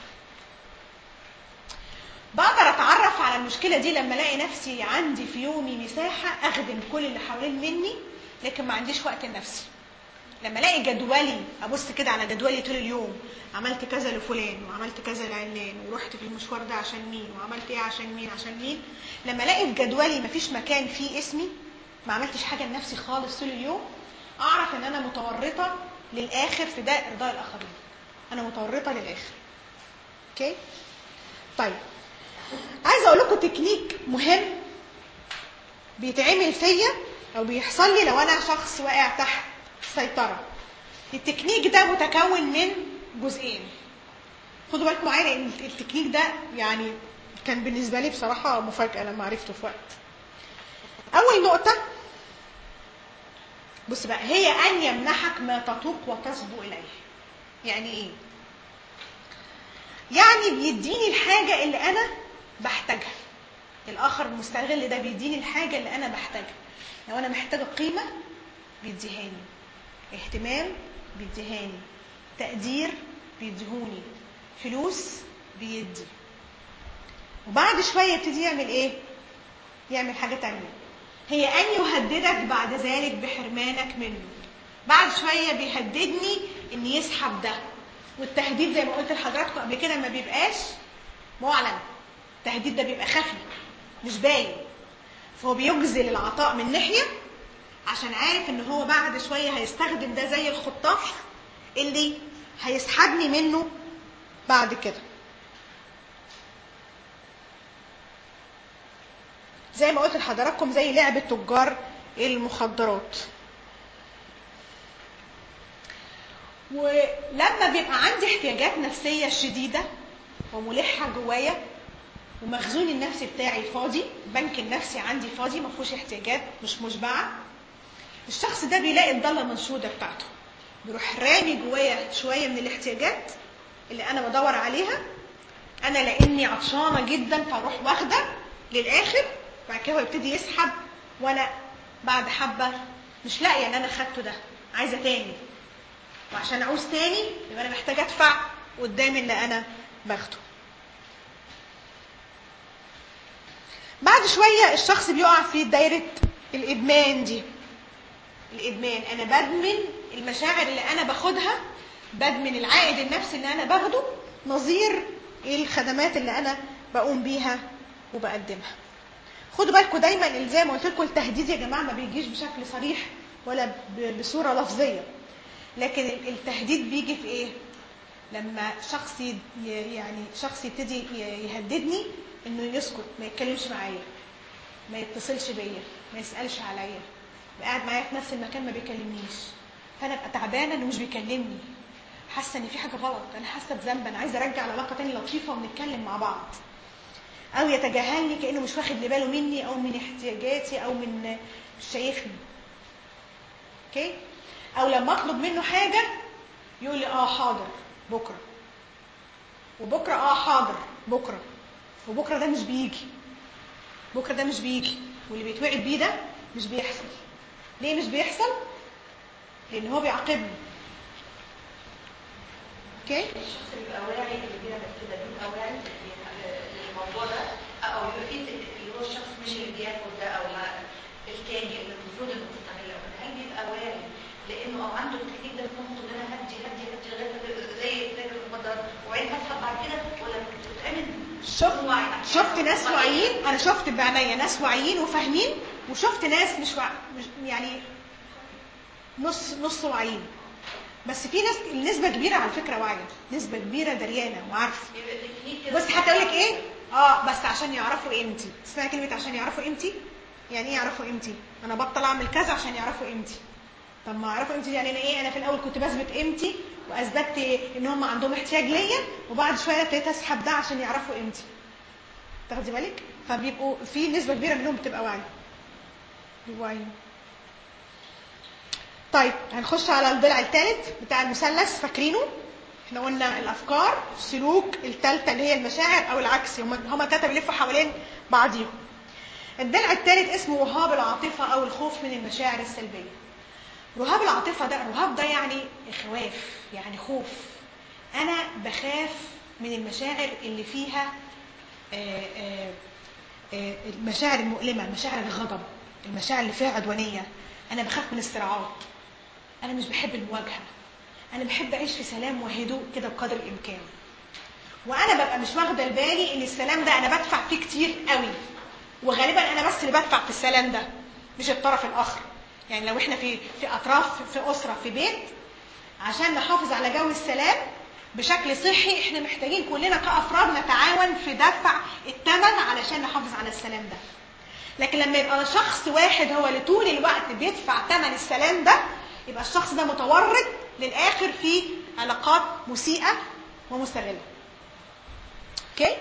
بقدر اتعرف على المشكله دي لما الاقي نفسي عندي في يومي مساحه اخدم كل اللي حوالين مني لكن ما عنديش وقت لنفسي. لما الاقي جدولي، ابص كده على جدولي طول اليوم، عملت كذا لفلان وعملت كذا لعلان ورحت في المشوار ده عشان مين وعملت ايه عشان مين عشان مين، لما الاقي في جدولي مفيش مكان فيه اسمي، ما عملتش حاجه لنفسي خالص طول اليوم، اعرف ان انا متورطه للاخر في ده ارضاء الاخرين. انا متورطه للاخر. اوكي؟ طيب عايزه اقول لكم تكنيك مهم بيتعمل فيا او بيحصل لي لو انا شخص واقع تحت سيطره. التكنيك ده متكون من جزئين. خدوا بالكم معايا لان التكنيك ده يعني كان بالنسبه لي بصراحه مفاجاه لما عرفته في وقت. اول نقطه، بص بقى، هي ان يمنحك ما تتوق وتصبو اليه. يعني ايه؟ يعني بيديني الحاجه اللي انا بحتاجها. الاخر المستغل ده بيديني الحاجه اللي انا بحتاجها. لو انا محتاجه قيمه بيديهاني، اهتمام بيديهاني، تقدير بيديهوني، فلوس بيدي. وبعد شويه يبتدي يعمل ايه؟ يعمل حاجه تانية، هي ان يهددك بعد ذلك بحرمانك منه. بعد شويه بيهددني ان يسحب ده. والتهديد زي ما قلت لحضراتكم قبل كده ما بيبقاش معلن، التهديد ده بيبقى خفي مش باين. فهو بيجزل العطاء من ناحيه عشان عارف ان هو بعد شويه هيستخدم ده زي الخطاف اللي هيسحبني منه بعد كده. زي ما قلت لحضراتكم زي لعبة تجار المخدرات. ولما بيبقى عندي احتياجات نفسية شديدة وملحة جوايا ومخزون النفسي بتاعي فاضي، بنك النفسي عندي فاضي ما فيهوش احتياجات، مش مشبعة، الشخص ده بيلاقي الضالة المنشودة بتاعته، بيروح رامي جوايا شوية من الاحتياجات اللي انا بدور عليها، انا لاني عطشانة جدا فاروح واخدة للاخر، بعد كده هو يبتدي يسحب، وانا بعد حبة مش لاقية ان انا خدته ده، عايزة تاني، وعشان اعوز تاني يبقى انا محتاجة ادفع قدام اللي انا باخده. بعد شوية الشخص بيقع في دايرة الادمان دي. الادمان، انا بدمن المشاعر اللي انا باخدها، بدمن العائد النفسي اللي انا باخده نظير الخدمات اللي انا بقوم بيها وبقدمها. خدوا بالكم دايما زي ما قلت لكم التهديد يا جماعه ما بيجيش بشكل صريح ولا بصوره لفظيه، لكن التهديد بيجي في ايه؟ لما شخص يبتدي يهددني انه يسكت، ما يتكلمش معايا، ما يتصلش بيا، ما يسالش عليا، قاعد معايا في نفس المكان ما بيكلمنيش، فانا ابقى تعبانه انه مش بيكلمني، حاسه ان في حاجه غلط، انا حاسه بذنب، انا عايزه ارجع العلاقه تاني لطيفه ونتكلم مع بعض. او يتجاهلني كانه مش واخد باله مني او من احتياجاتي او من مش شايفني. اوكي؟ او لما اطلب منه حاجه يقول لي حاضر بكره، وبكره حاضر بكره، وبكره ده مش بيجي، بكره ده مش بيجي، واللي بيتوعد بيه ده مش بيحصل. ليه مش بيحصل؟ لان هو بيعاقبني. اوكي؟ الشخص بيبقى واعي اللي بيعمل كده، بيبقى واعي للموضوع ده، او يبقى في اللي هو الشخص مش اللي بياخد ده او التاني اللي المفروض انه تستغله، هل بيبقى واعي لانه او عنده التكنيك ده في مخه ان انا هدي لغايه زي المخدرات وبعدين هسحب بعد كده، ولا بتتعمل؟ شفت ناس واعيين، انا شفت بعناية ناس واعيين وفاهمين، وشفت ناس مش يعني نص واعيين. بس في ناس، النسبة كبيرة على فكرة واعية، نسبة كبيرة دريانة وعارفة. بس حتى اقول لك ايه؟ بس عشان يعرفوا قيمتي. اسمعي كلمة عشان يعرفوا قيمتي. يعني ايه يعرفوا قيمتي؟ انا بطل اعمل كذا عشان يعرفوا قيمتي. طب ما يعرفوا قيمتي يعني انا ايه؟ انا في الاول كنت بثبت قيمتي واثبتت ان هم عندهم احتياج ليا، وبعد شوية ابتديت اسحب ده عشان يعرفوا قيمتي. تاخدي بالك؟ فبيبقوا في نسبة كبيرة منهم بتبقى واعية. بيبقوا واعيين. طيب هنخش على الضلع الثالث بتاع المثلث، فاكرينه؟ احنا قلنا الافكار، السلوك، الثالثه اللي هي المشاعر او العكس، هما الثلاثه بيلفوا حوالين بعضيهم. الضلع الثالث اسمه رهاب العاطفة أو الخوف من المشاعر السلبية. رهاب العاطفة ده، رهاب ده يعني إخواف، يعني خوف. أنا بخاف من المشاعر اللي فيها المشاعر المؤلمة، مشاعر الغضب، المشاعر اللي فيها عدوانية. أنا بخاف من الصراعات، أنا مش بحب المواجهة، أنا بحب أعيش في سلام وهدوء كده بقدر الإمكان. وأنا ببقى مش واخدة بالي إن السلام ده أنا بدفع فيه كتير قوي، وغالبا أنا بس اللي بدفع في السلام ده مش الطرف الآخر. يعني لو إحنا في أطراف، في أسرة، في بيت، عشان نحافظ على جو السلام بشكل صحي إحنا محتاجين كلنا كأفراد نتعاون في دفع الثمن علشان نحافظ على السلام ده. لكن لما يبقى شخص واحد هو اللي طول الوقت بيدفع ثمن السلام ده، يبقى الشخص ده متورط للآخر في علاقات مسيئة ومستغلة. اوكي؟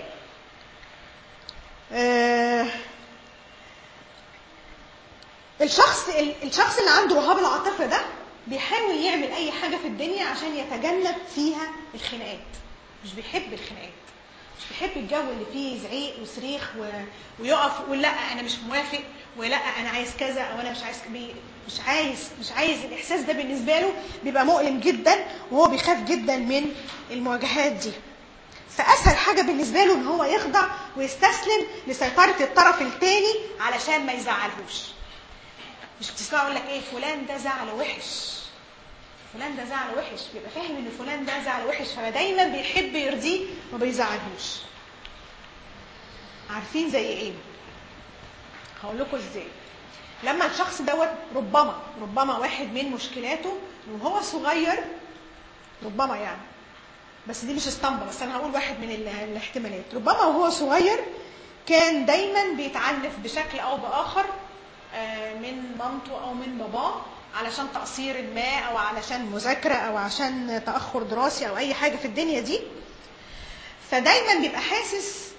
الشخص اللي عنده رهاب العاطفة ده بيحاول يعمل أي حاجة في الدنيا عشان يتجنب فيها الخناقات. مش بيحب الخناقات، مش بيحب الجو اللي فيه زعيق وصريخ ويقف ويقول لا أنا مش موافق، ولا أنا عايز كذا، أو أنا مش عايز. الإحساس ده بالنسبة له بيبقى مؤلم جدا، وهو بيخاف جدا من المواجهات دي. فأسهل حاجة بالنسبة له إن هو يخضع ويستسلم لسيطرة الطرف الثاني علشان ما يزعلهوش. مش بتسمعوا يقول لك ايه، فلان ده زعل وحش، فلان ده زعل وحش، بيبقى فاهم ان فلان ده زعل وحش، فدايما بيحب يرضيه وما بيزعلهوش. عارفين زي ايه؟ هقول لكم ازاي. لما الشخص دوت ربما واحد من مشكلاته وهو صغير، ربما يعني، بس دي مش اسطمبة، بس انا هقول واحد من الاحتمالات. ربما وهو صغير كان دايما بيتعنف بشكل او باخر من مامته او من باباه علشان تقصير ما، او علشان مذاكره، او عشان تاخر دراسي، او اي حاجه في الدنيا دي. فدايما بيبقى حاسس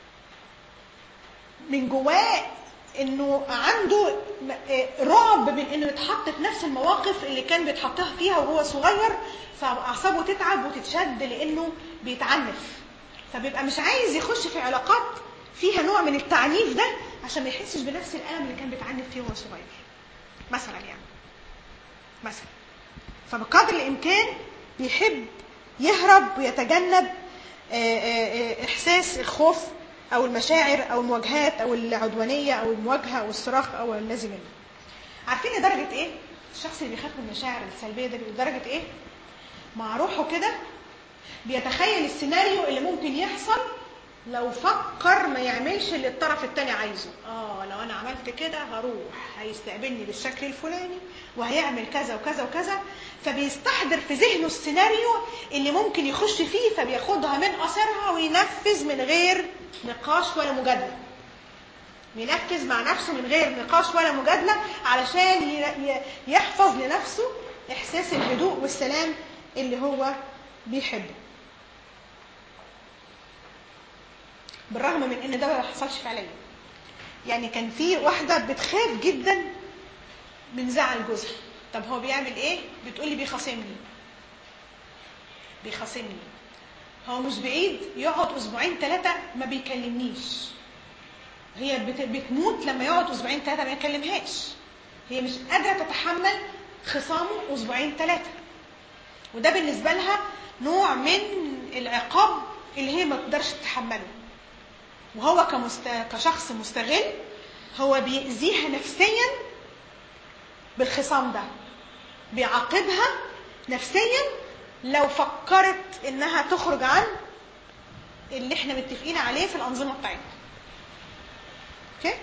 من جواه انه عنده رعب من انه يتحط في نفس المواقف اللي كان بيتحطها فيها وهو صغير، فاعصابه تتعب وتتشد لانه بيتعنف. فبيبقى مش عايز يخش في علاقات فيها نوع من التعنيف ده عشان ما يحسش بنفس الألم اللي كان بيتعنف فيه وهو صغير مثلا. يعني مثلا فبقدر الإمكان بيحب يهرب ويتجنب إحساس الخوف أو المشاعر أو المواجهات أو العدوانية أو المواجهة أو الصراخ أو اللازم منه. عارفين لدرجة إيه؟ الشخص اللي بيخاف من المشاعر السلبية ده لدرجة إيه؟ مع روحه كده بيتخيل السيناريو اللي ممكن يحصل لو فكر ما يعملش اللي الطرف التاني عايزه. لو انا عملت كده هروح هيستقبلني بالشكل الفلاني وهيعمل كذا وكذا وكذا. فبيستحضر في ذهنه السيناريو اللي ممكن يخش فيه، فبياخدها من قصرها وينفذ من غير نقاش ولا مجادلة. بينفذ مع نفسه من غير نقاش ولا مجادلة علشان يحفظ لنفسه احساس الهدوء والسلام اللي هو بيحبه، بالرغم من ان ده ما حصلش فعليا. يعني كان في واحده بتخاف جدا من زعل جوزها. طب هو بيعمل ايه؟ بتقولي بيخاصمني. هو مش بعيد يقعد اسبوعين 3 ما بيكلمنيش. هي بتموت لما يقعد اسبوعين 3 ما يكلمهاش. هي مش قادره تتحمل خصامه اسبوعين 3. وده بالنسبه لها نوع من العقاب اللي هي ما تقدرش تتحمله. وهو كشخص مستغل هو بيأذيها نفسيا بالخصام ده، بيعاقبها نفسيا لو فكرت انها تخرج عن اللي احنا متفقين عليه في الأنظمة بتاعتنا. اوكي؟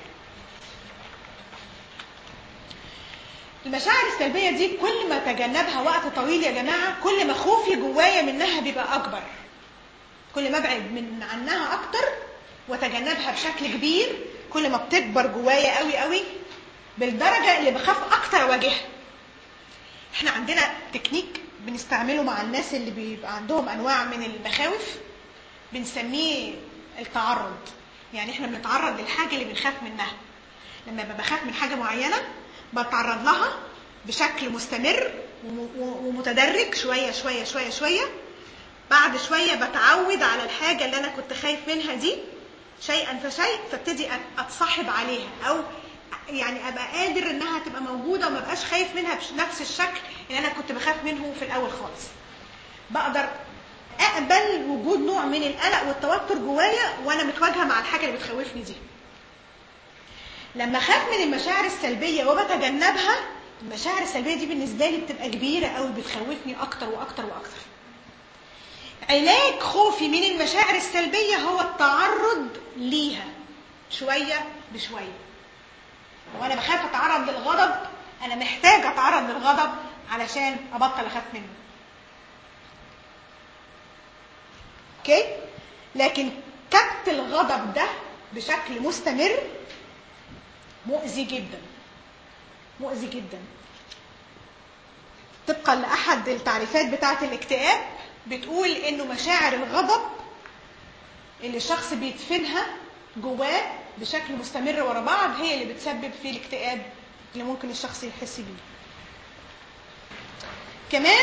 المشاعر السلبية دي كل ما تجنبها وقت طويل يا جماعة، كل ما خوفي جوايا منها بيبقى أكبر. كل ما ابعد عنها أكتر وتجنبها بشكل كبير، كل ما بتكبر جوايا قوي قوي بالدرجة اللي بخاف أكتر أواجهها. احنا عندنا تكنيك بنستعمله مع الناس اللي بيبقى عندهم أنواع من المخاوف، بنسميه التعرض. يعني احنا بنتعرض للحاجة اللي بنخاف منها. لما بخاف من حاجة معينة بتعرض لها بشكل مستمر ومتدرج، شوية شوية شوية شوية. بعد شوية بتعود على الحاجة اللي أنا كنت خايف منها دي، شيئا فشيء، فابتدي اتصاحب عليها، او يعني ابقى قادر انها تبقى موجوده وما بقاش خايف منها بنفس الشكل اللي انا كنت بخاف منه في الاول خالص. بقدر اقبل وجود نوع من القلق والتوتر جوايا وانا متواجهه مع الحاجه اللي بتخوفني دي. لما اخاف من المشاعر السلبيه وبتجنبها، المشاعر السلبيه دي بالنسبه لي بتبقى كبيره قوي، بتخوفني اكتر واكتر واكتر. علاج خوفي من المشاعر السلبيه هو التعرض ليها شويه بشويه. وانا بخاف اتعرض للغضب، انا محتاج اتعرض للغضب علشان ابطل اخاف منه. اوكي؟ لكن كبت الغضب ده بشكل مستمر مؤذي جدا، مؤذي جدا. طبقا لاحد التعريفات بتاعه الاكتئاب بتقول انه مشاعر الغضب اللي الشخص بيدفنها جواه بشكل مستمر ورا بعض هي اللي بتسبب في الاكتئاب اللي ممكن الشخص يحس بيه. كمان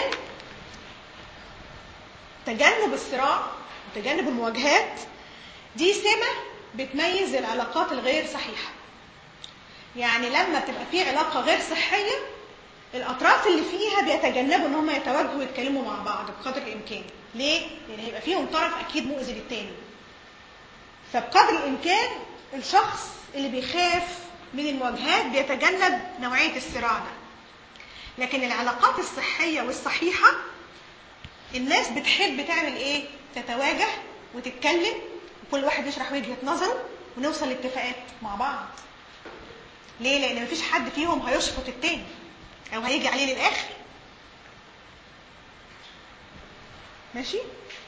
تجنب الصراع وتجنب المواجهات دي سمة بتميز العلاقات الغير صحيحة. يعني لما تبقى في علاقة غير صحية، الأطراف اللي فيها بيتجنبوا إن هم يتواجهوا ويتكلموا مع بعض بقدر الإمكان. ليه؟ لأن هيبقى فيهم طرف أكيد مؤذي للتاني. فبقدر الإمكان الشخص اللي بيخاف من المواجهات بيتجنب نوعية الصراع ده. لكن العلاقات الصحية والصحيحة الناس بتحب تعمل إيه؟ تتواجه وتتكلم وكل واحد يشرح وجهة نظره ونوصل لاتفاقات مع بعض. ليه؟ لأن مفيش حد فيهم هيشفط التاني أو هيجي عليه للآخر. ماشي؟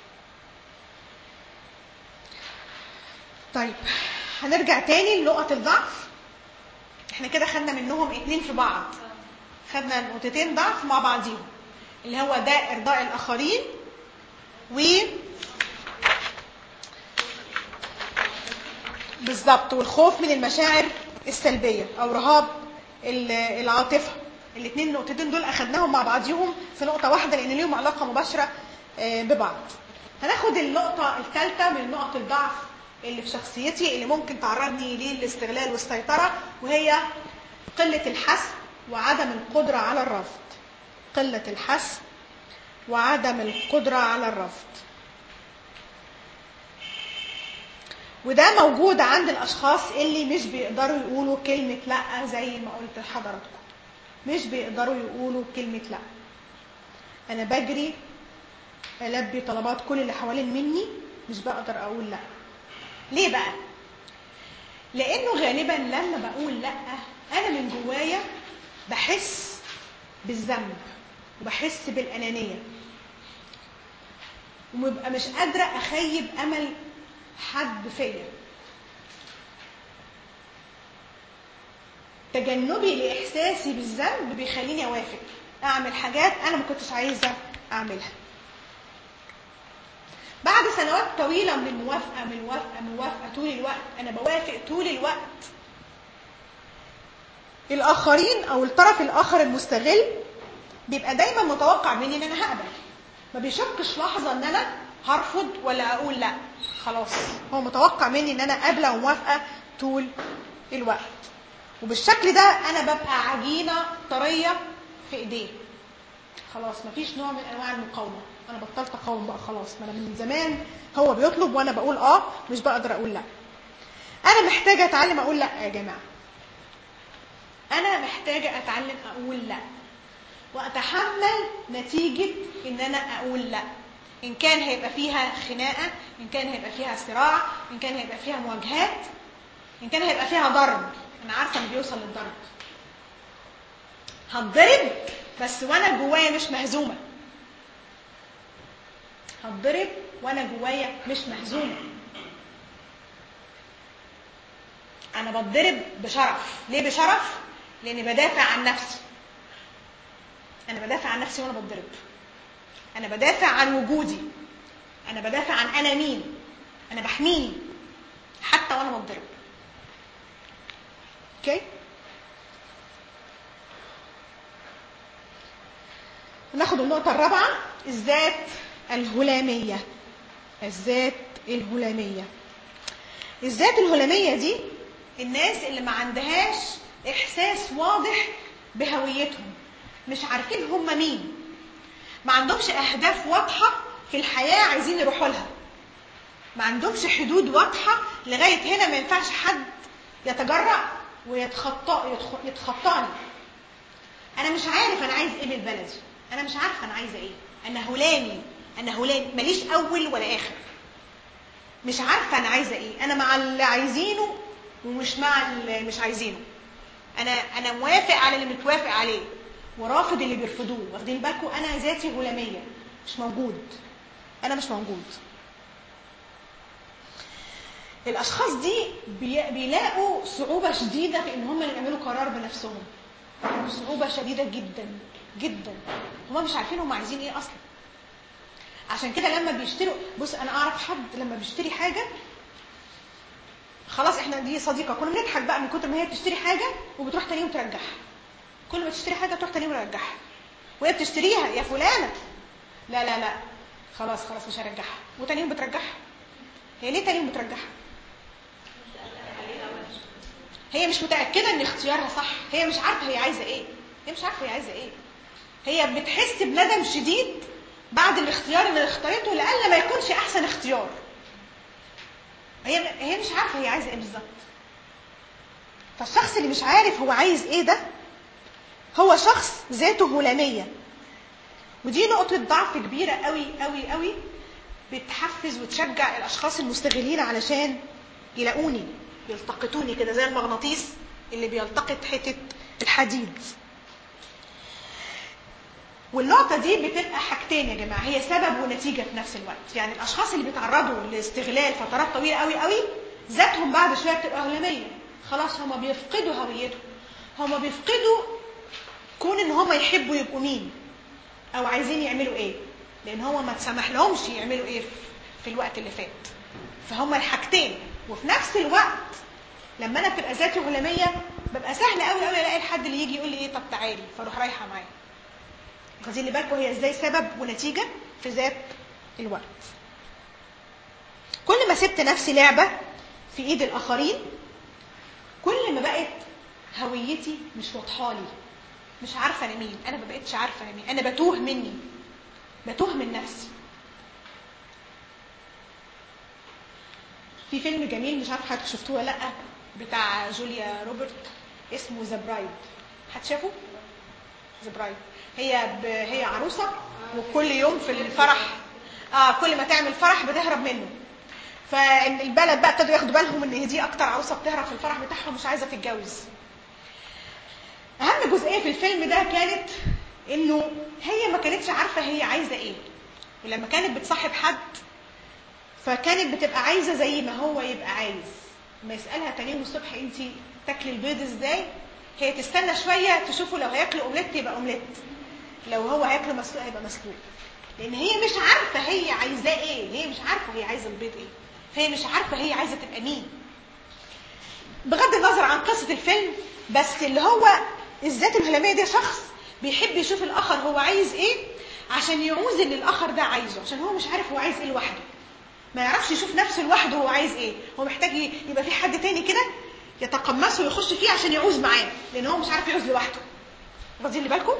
طيب هنرجع تاني لنقط الضعف. احنا كده خدنا منهم 2 في بعض، خدنا نقطتين ضعف مع بعضيهم اللي هو ده إرضاء الآخرين بالظبط، والخوف من المشاعر السلبية أو رهاب العاطفة. الاثنين نقطتين دول أخدناهم مع بعضيهم في نقطة واحدة لأن ليهم علاقة مباشرة ببعض. هناخد النقطة الثالثة من نقط الضعف اللي في شخصيتي اللي ممكن تعرضني للاستغلال والسيطرة، وهي قلة الحسم وعدم القدرة على الرفض. قلة الحسم وعدم القدرة على الرفض. وده موجود عند الأشخاص اللي مش بيقدروا يقولوا كلمة لأ، زي ما قلت لحضراتكم مش بيقدروا يقولوا كلمة لأ. أنا بجري ألبي طلبات كل اللي حوالين مني، مش بقدر أقول لأ. ليه بقى؟ لأنه غالبا لما بقول لأ أنا من جوايا بحس بالذنب وبحس بالأنانية ومبقى مش قادرة أخيب أمل حد فيا. تجنبي لإحساسي بالذنب بيخليني أوافق أعمل حاجات أنا ما كنتش عايزة أعملها. بعد سنوات طويلة من الموافقة طول الوقت، أنا بوافق طول الوقت، الآخرين أو الطرف الآخر المستغل بيبقى دايما متوقع مني إن أنا هقبل، ما بيشكش لحظة إن أنا هرفض ولا أقول لأ. خلاص هو متوقع مني إن أنا قابلة وموافقة طول الوقت، وبالشكل ده أنا ببقى عجينة طرية في إيديه. خلاص مفيش نوع من أنواع المقاومة، أنا بطلت أقاوم بقى خلاص، ما أنا من زمان هو بيطلب وأنا بقول مش بقدر أقول لأ. أنا محتاجة أتعلم أقول لأ يا جماعة، أنا محتاجة أتعلم أقول لأ وأتحمل نتيجة إن أنا أقول لأ. إن كان هيبقى فيها خناقة، إن كان هيبقى فيها صراع، إن كان هيبقى فيها مواجهات، إن كان هيبقى فيها ضرب. أنا عارفة إن بيوصل للضرب، هتضرب بس وأنا جوايا مش مهزومة. هتضرب وأنا جوايا مش مهزومة. أنا بتضرب بشرف. ليه بشرف؟ لأني بدافع عن نفسي. أنا بدافع عن نفسي وأنا بتضرب. أنا بدافع عن وجودي. أنا بدافع عن أنا مين. أنا بحميني حتى وأنا بتضرب. أوكي؟ ناخد النقطة الرابعة، الذات الهلامية. الذات الهلامية. الذات الهلامية دي الناس اللي ما عندهاش إحساس واضح بهويتهم، مش عارفين هم مين، ما عندهمش أهداف واضحة في الحياة عايزين يروحوا لها، ما عندهمش حدود واضحة لغاية هنا ما ينفعش حد يتجرأ يتخطاني. أنا مش عارف أنا عايز إيه بالبلدي، أنا مش عارفة أنا عايزة إيه، أنا هلامي ماليش أول ولا آخر، مش عارفة أنا عايزة إيه، أنا مع اللي عايزينه ومش مع اللي مش عايزينه، أنا موافق على اللي متوافق عليه ورافض اللي بيرفضوه. واخدين بالكم؟ أنا ذاتي هلامية، مش موجود، أنا مش موجود. الأشخاص دي بيلاقوا صعوبة شديدة في إن هم يعملوا قرار بنفسهم، صعوبة شديدة جدا جدا، هم مش عارفين هم عايزين إيه أصلا. عشان كده لما بيشتروا، بص أنا أعرف حد لما بيشتري حاجة، خلاص إحنا دي صديقة كنا بنضحك بقى من كتر ما هي بتشتري حاجة وبتروح تاني يوم ترجعها، كل ما تشتري حاجة تروح تاني يوم ترجعها، وهي بتشتريها يا فلانة لا لا لا خلاص مش هرجعها، وتاني يوم بترجعها. هي ليه تاني يوم بترجعها؟ هي مش متأكدة ان اختيارها صح، هي مش عارفة هي عايزة ايه، هي بتحس بندم شديد بعد الاختيار اللي اختارته لألا ما يكونش احسن اختيار. هي مش عارفة هي عايزة ايه بالظبط. فالشخص اللي مش عارف هو عايز ايه ده هو شخص ذاته هلامية، ودي نقطة ضعف كبيرة قوي قوي قوي بتحفز وتشجع الاشخاص المستغلين علشان يلاقوني، يلتقطوني كده زي المغناطيس اللي بيلتقط حتة الحديد. والنقطة دي بتبقى حاجتين يا جماعة، هي سبب ونتيجة في نفس الوقت. يعني الأشخاص اللي بيتعرضوا لاستغلال فترات طويلة قوي قوي ذاتهم بعد شوية بتبقى هلامية، خلاص هما بيفقدوا هويتهم، هما بيفقدوا كون ان هما يحبوا يبقوا مين او عايزين يعملوا ايه، لان هما ما تسمح لهمش يعملوا ايه في الوقت اللي فات. فهما الحاجتين. وفي نفس الوقت لما انا بتبقى ذاتي هلامية ببقى سهل قوي قوي الاقي الحد اللي يجي يقول لي ايه طب تعالي، فاروح رايحة معاه. خدي لي بالكم هي ازاي سبب ونتيجة في ذات الوقت. كل ما سبت نفسي لعبة في ايد الاخرين كل ما بقت هويتي مش واضحه لي، مش عارفه انا مين، انا ما بقتش عارفه انا مين، انا بتوه من نفسي. في فيلم جميل مش عارفه حضرتك شفتوه ولا لا، بتاع جوليا روبرت اسمه ذا برايد، حد شافه؟ ذا برايد هي عروسه وكل يوم في الفرح كل ما تعمل فرح بتهرب منه، فالبلد بقى ابتدوا ياخدوا بالهم ان دي اكتر عروسه بتهرب في الفرح بتاعها ومش عايزه تتجوز. اهم جزئيه في الفيلم ده كانت انه هي ما كانتش عارفه هي عايزه ايه، ولما كانت بتصاحب حد فكانت بتبقى عايزه زي ما هو يبقى عايز، ما يسالها تاني يوم الصبح انت تاكلي البيض ازاي، هي تستنى شويه تشوفه لو هياكلوا اومليت يبقى اومليت، لو هو هياكله مسلوق هيبقى مسلوق، لان هي مش عارفه هي عايزاه ايه، هي مش عارفه هي عايزه البيض ايه، هي مش عارفه هي عايزه تبقى مين. بغض النظر عن قصه الفيلم، بس اللي هو الذات الهلاميه دي شخص بيحب يشوف الاخر هو عايز ايه عشان يعوز اللي الاخر ده عايزه، عشان هو مش عارف هو عايز ايه لوحده، ما يعرفش يشوف نفسه لوحده هو عايز ايه، هو محتاج يبقى في حد تاني كده يتقمصه ويخش فيه عشان يعوز معاه، لان هو مش عارف يعوز لوحده. واخدين لي بالكم؟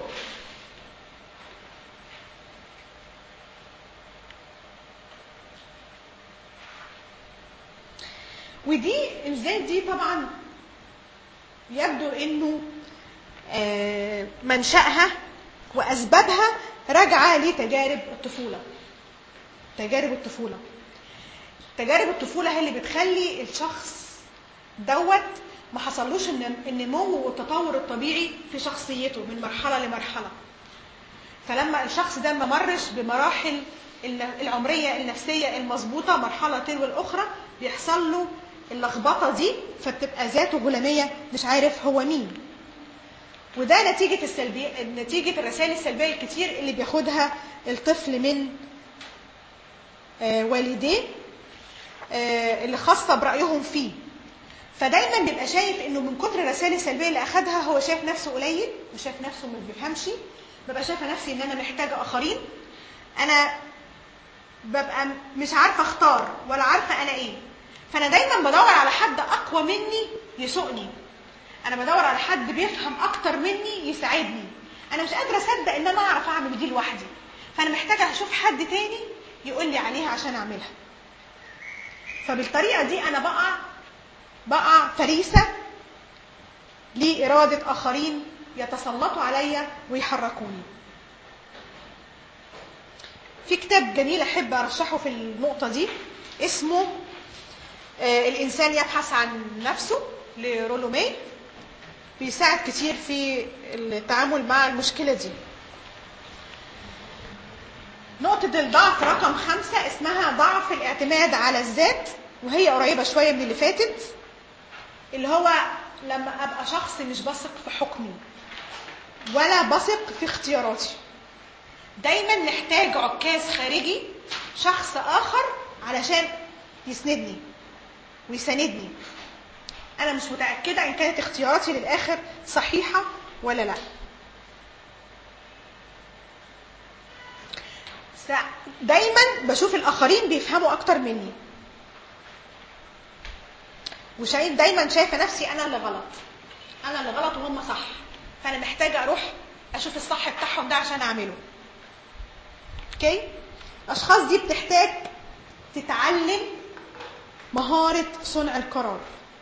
ودي الذات دي طبعا يبدو انه منشأها واسبابها راجعه لتجارب الطفوله. تجارب الطفوله هي اللي بتخلي الشخص ما حصلوش النمو والتطور الطبيعي في شخصيته من مرحله لمرحله. فلما الشخص ده ما مرش بمراحل العمريه النفسيه المظبوطه مرحله تلو الاخرى بيحصل له اللخبطه دي، فبتبقى ذاته هلاميه مش عارف هو مين. وده نتيجه الرسائل السلبيه الكتير اللي بياخدها الطفل من والديه اللي خاصه برايهم فيه. فدايما بيبقى شايف انه من كتر الرسائل السلبيه اللي اخدها هو شايف نفسه قليل وشايف نفسه ما بيفهمش، ببقى شايفه نفسي ان انا محتاجه اخرين، انا ببقى مش عارفه اختار ولا عارفه انا ايه، فانا دايما بدور على حد اقوى مني يسوقني، انا بدور على حد بيفهم اكتر مني يساعدني، انا مش قادره اصدق ان انا اعرف اعمل دي لوحدي، فانا محتاجه اشوف حد تاني يقول لي عليها عشان اعملها. فبالطريقه دي انا بقع فريسه لاراده اخرين يتسلطوا عليا ويحركوني. في كتاب جميل احب ارشحه في النقطه دي، اسمه الانسان يبحث عن نفسه لرولو ماي، بيساعد كتير في التعامل مع المشكله دي. نقطة الضعف رقم 5 اسمها ضعف الاعتماد على الذات، وهي قريبة شوية من اللي فاتت، اللي هو لما أبقى شخص مش بثق في حكمي ولا بثق في اختياراتي. دايما نحتاج عكاز خارجي، شخص آخر علشان يسندني ويساندني. أنا مش متأكدة إن كانت اختياراتي للآخر صحيحة ولا لا. دايما بشوف الآخرين بيفهموا أكتر مني، دايما شايفة نفسي أنا اللي غلط وهم صح، فأنا محتاجة أروح أشوف الصح بتاعهم ده عشان أعمله. اوكي؟ الأشخاص دي بتحتاج تتعلم مهارة صنع القرار.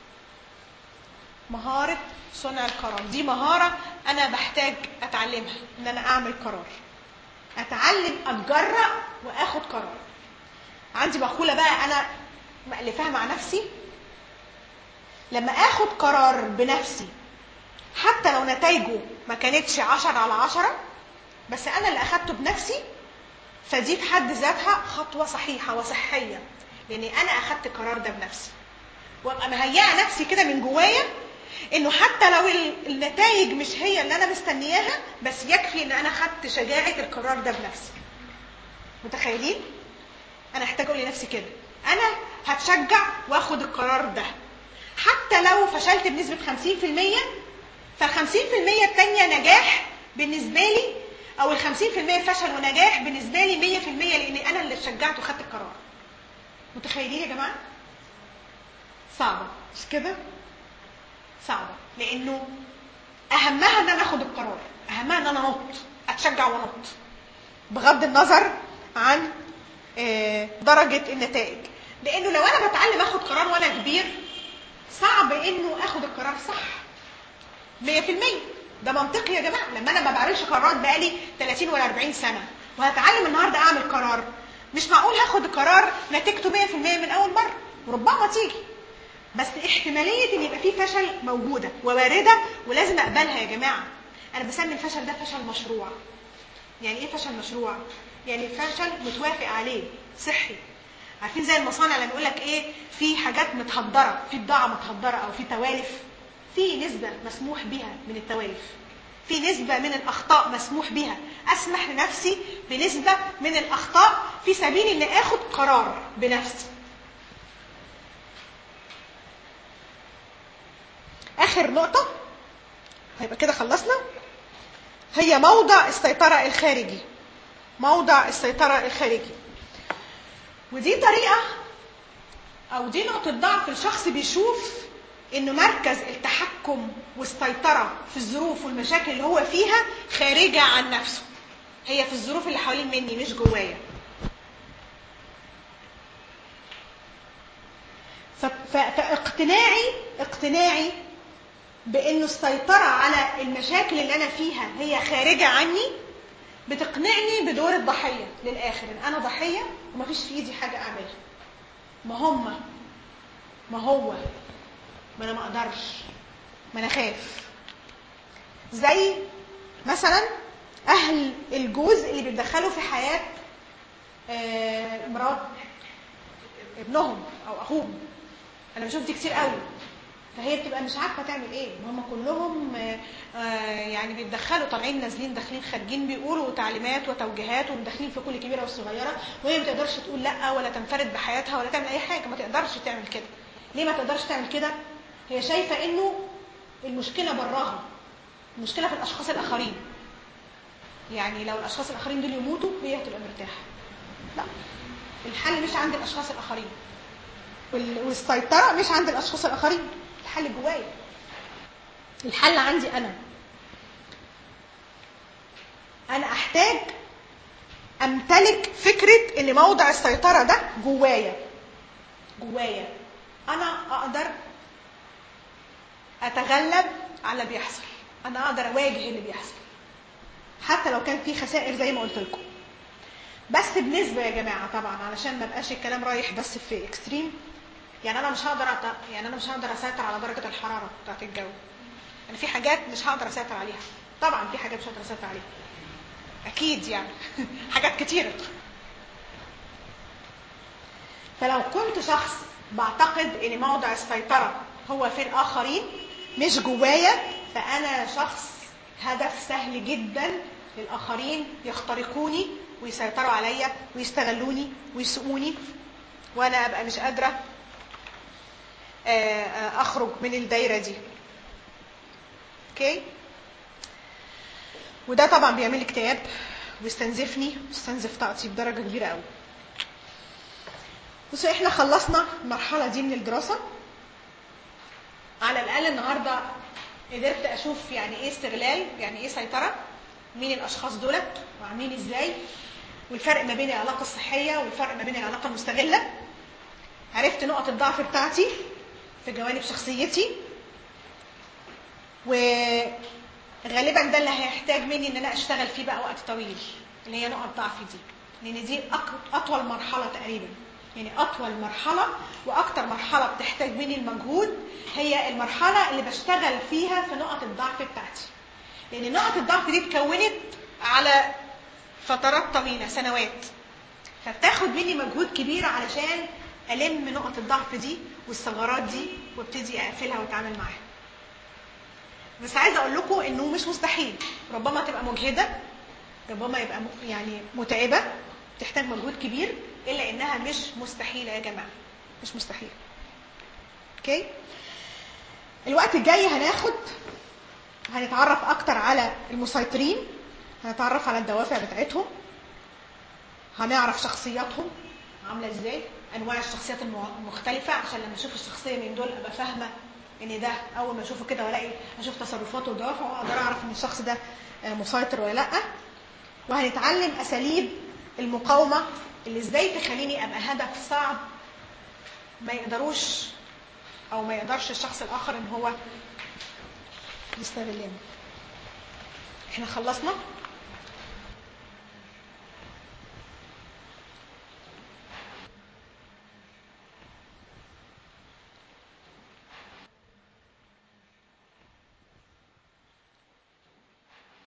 مهارة صنع القرار دي مهارة أنا بحتاج أتعلمها، إن أنا أعمل قرار، أتعلم أتجرأ وأخد قرار. عندي مقولة بقى أنا مألفاها مع نفسي، لما أخد قرار بنفسي حتى لو نتائجه ما كانتش 10/10، بس أنا اللي أخدته بنفسي، فدي في حد ذاتها خطوة صحيحة وصحية، لأني أنا أخدت القرار ده بنفسي، وأبقى مهيئة نفسي كده من جوايا إنه حتى لو النتائج مش هي اللي أنا مستنياها، بس يكفي إن أنا خدت شجاعة القرار ده بنفسي. متخيلين؟ أنا أحتاج أقول لنفسي كده، أنا هتشجع وأخد القرار ده حتى لو فشلت بنسبة 50%، ف50% التانية نجاح بالنسبة لي، أو 50% فشل ونجاح بالنسبة لي 100%، لأني أنا اللي شجعت وخدت القرار. متخيلين يا جماعة؟ صعبة مش كده؟ صعبة، لأنه أهمها أن أنا أخد القرار، أهمها أن أنا أتشجع ونط، بغض النظر عن درجة النتائج. لأنه لو أنا بتعلم أخد قرار وأنا كبير، صعب إنه أخد القرار صح 100%. ده منطقي يا جماعة، لما أنا ما بعملش قرارات بقالي 30 ولا 40 سنة وهتعلم النهاردة أعمل قرار، مش معقول هاخد القرار نتيجته 100% من أول مرة، ربما تيجي، بس احتمالية إن يبقى فيه فشل موجودة وواردة ولازم أقبلها يا جماعة. أنا بسمي الفشل ده فشل مشروع. يعني إيه فشل مشروع؟ يعني فشل متوافق عليه صحي. عارفين زي المصانع لما يقول لك إيه، في حاجات متهدرة، في بضاعة متهدرة أو في توالف، في نسبة مسموح بها من التوالف، في نسبة من الأخطاء مسموح بها، أسمح لنفسي بنسبة من الأخطاء في سبيل إن آخد قرار بنفسي. آخر نقطة هيبقى كده خلصنا، هي موضع السيطرة الخارجي. موضع السيطرة الخارجي، ودي طريقة أو دي نقطة ضعف الشخص بيشوف إنه مركز التحكم والسيطرة في الظروف والمشاكل اللي هو فيها خارجة عن نفسه، هي في الظروف اللي حوالين مني مش جوايا. فاقتناعي بإنه السيطرة على المشاكل اللي أنا فيها هي خارجة عني بتقنعني بدور الضحية للآخر، إن أنا ضحية ومفيش في إيدي حاجة أعملها. ما أنا ما أقدرش، ما أنا خاف. زي مثلا أهل الجوز اللي بيتدخلوا في حياة مرات ابنهم أو أخوهم، أنا بشوف دي كتير قوي، فهي بتبقى مش عارفه تعمل ايه، هم كلهم يعني بيتدخلوا، طالعين نازلين داخلين خارجين، بيقولوا تعليمات وتوجيهات ومدخلين في كل كبيره والصغيره، وهي ما تقدرش تقول لا ولا تنفرد بحياتها ولا تعمل اي حاجه، ما تقدرش تعمل كده. ليه ما تقدرش تعمل كده؟ هي شايفه انه المشكله براها، المشكله في الاشخاص الاخرين، يعني لو الاشخاص الاخرين دول يموتوا هي هتبقى مرتاحه. لا، الحل مش عند الاشخاص الاخرين، والسيطره مش عند الاشخاص الاخرين، الحل جوايا، الحل عندي انا احتاج امتلك فكره ان موضع السيطره ده جوايا انا اقدر اتغلب على اللي بيحصل، انا اقدر اواجه اللي بيحصل حتى لو كان في خسائر زي ما قلت لكم، بس بنسبه يا جماعه طبعا، علشان ما بقاش الكلام رايح بس في اكستريم. يعني انا مش هقدر اسيطر على درجه الحراره بتاعت الجو، يعني في حاجات مش هقدر اسيطر عليها، طبعا في حاجات مش هقدر اسيطر عليها اكيد يعني حاجات كتيره. فلو كنت شخص بعتقد ان موضع السيطره هو في الاخرين مش جوايا، فانا شخص هدف سهل جدا للاخرين يخترقوني ويسيطروا عليا ويستغلوني ويسوقوني، وانا ابقى مش قادره اخرج من الدايره دي. اوكي، وده طبعا بيعمل لي اكتئاب ويستنزفني ويستنزف طاقتي بدرجه كبيره قوي. بصوا احنا خلصنا المرحله دي من الدراسه، على الاقل النهارده قدرت اشوف يعني ايه استغلال، يعني ايه سيطره، مين الاشخاص دولت وعاملين ازاي، والفرق ما بين العلاقه الصحيه والفرق ما بين العلاقه المستغله. عرفت نقط الضعف بتاعتي في جوانب شخصيتي، وغالبا ده اللي هيحتاج مني ان انا اشتغل فيه بقى وقت طويل، اللي هي نقط ضعفي دي، لان دي اطول مرحله تقريبا، يعني اطول مرحله واكتر مرحله بتحتاج مني المجهود هي المرحله اللي بشتغل فيها في نقط الضعف بتاعتي، لان نقط الضعف دي اتكونت على فترات طويله سنوات، فبتاخد مني مجهود كبير علشان الم نقط الضعف دي والثغرات دي وابتدي اقفلها واتعامل معاها. بس عايزه اقول لكم انه مش مستحيل، ربما تبقى مجهده، ربما يبقى يعني متعبه، تحتاج مجهود كبير، الا انها مش مستحيله يا جماعه، مش مستحيله. اوكي، الوقت الجاي هنتعرف اكتر على المسيطرين، هنتعرف على الدوافع بتاعتهم، هنعرف شخصياتهم عامله ازاي، انواع الشخصيات المختلفه، عشان لما اشوف الشخصيه من دول ابقى فاهمه ان ده اول ما اشوفه كده والاقي اشوف تصرفاته ودوافعه واقدر اعرف ان الشخص ده مسيطر ولا لا. وهنتعلم اساليب المقاومه اللي ازاي تخليني ابقى هدف صعب ما يقدرش الشخص الاخر ان هو يستغلني. احنا خلصنا.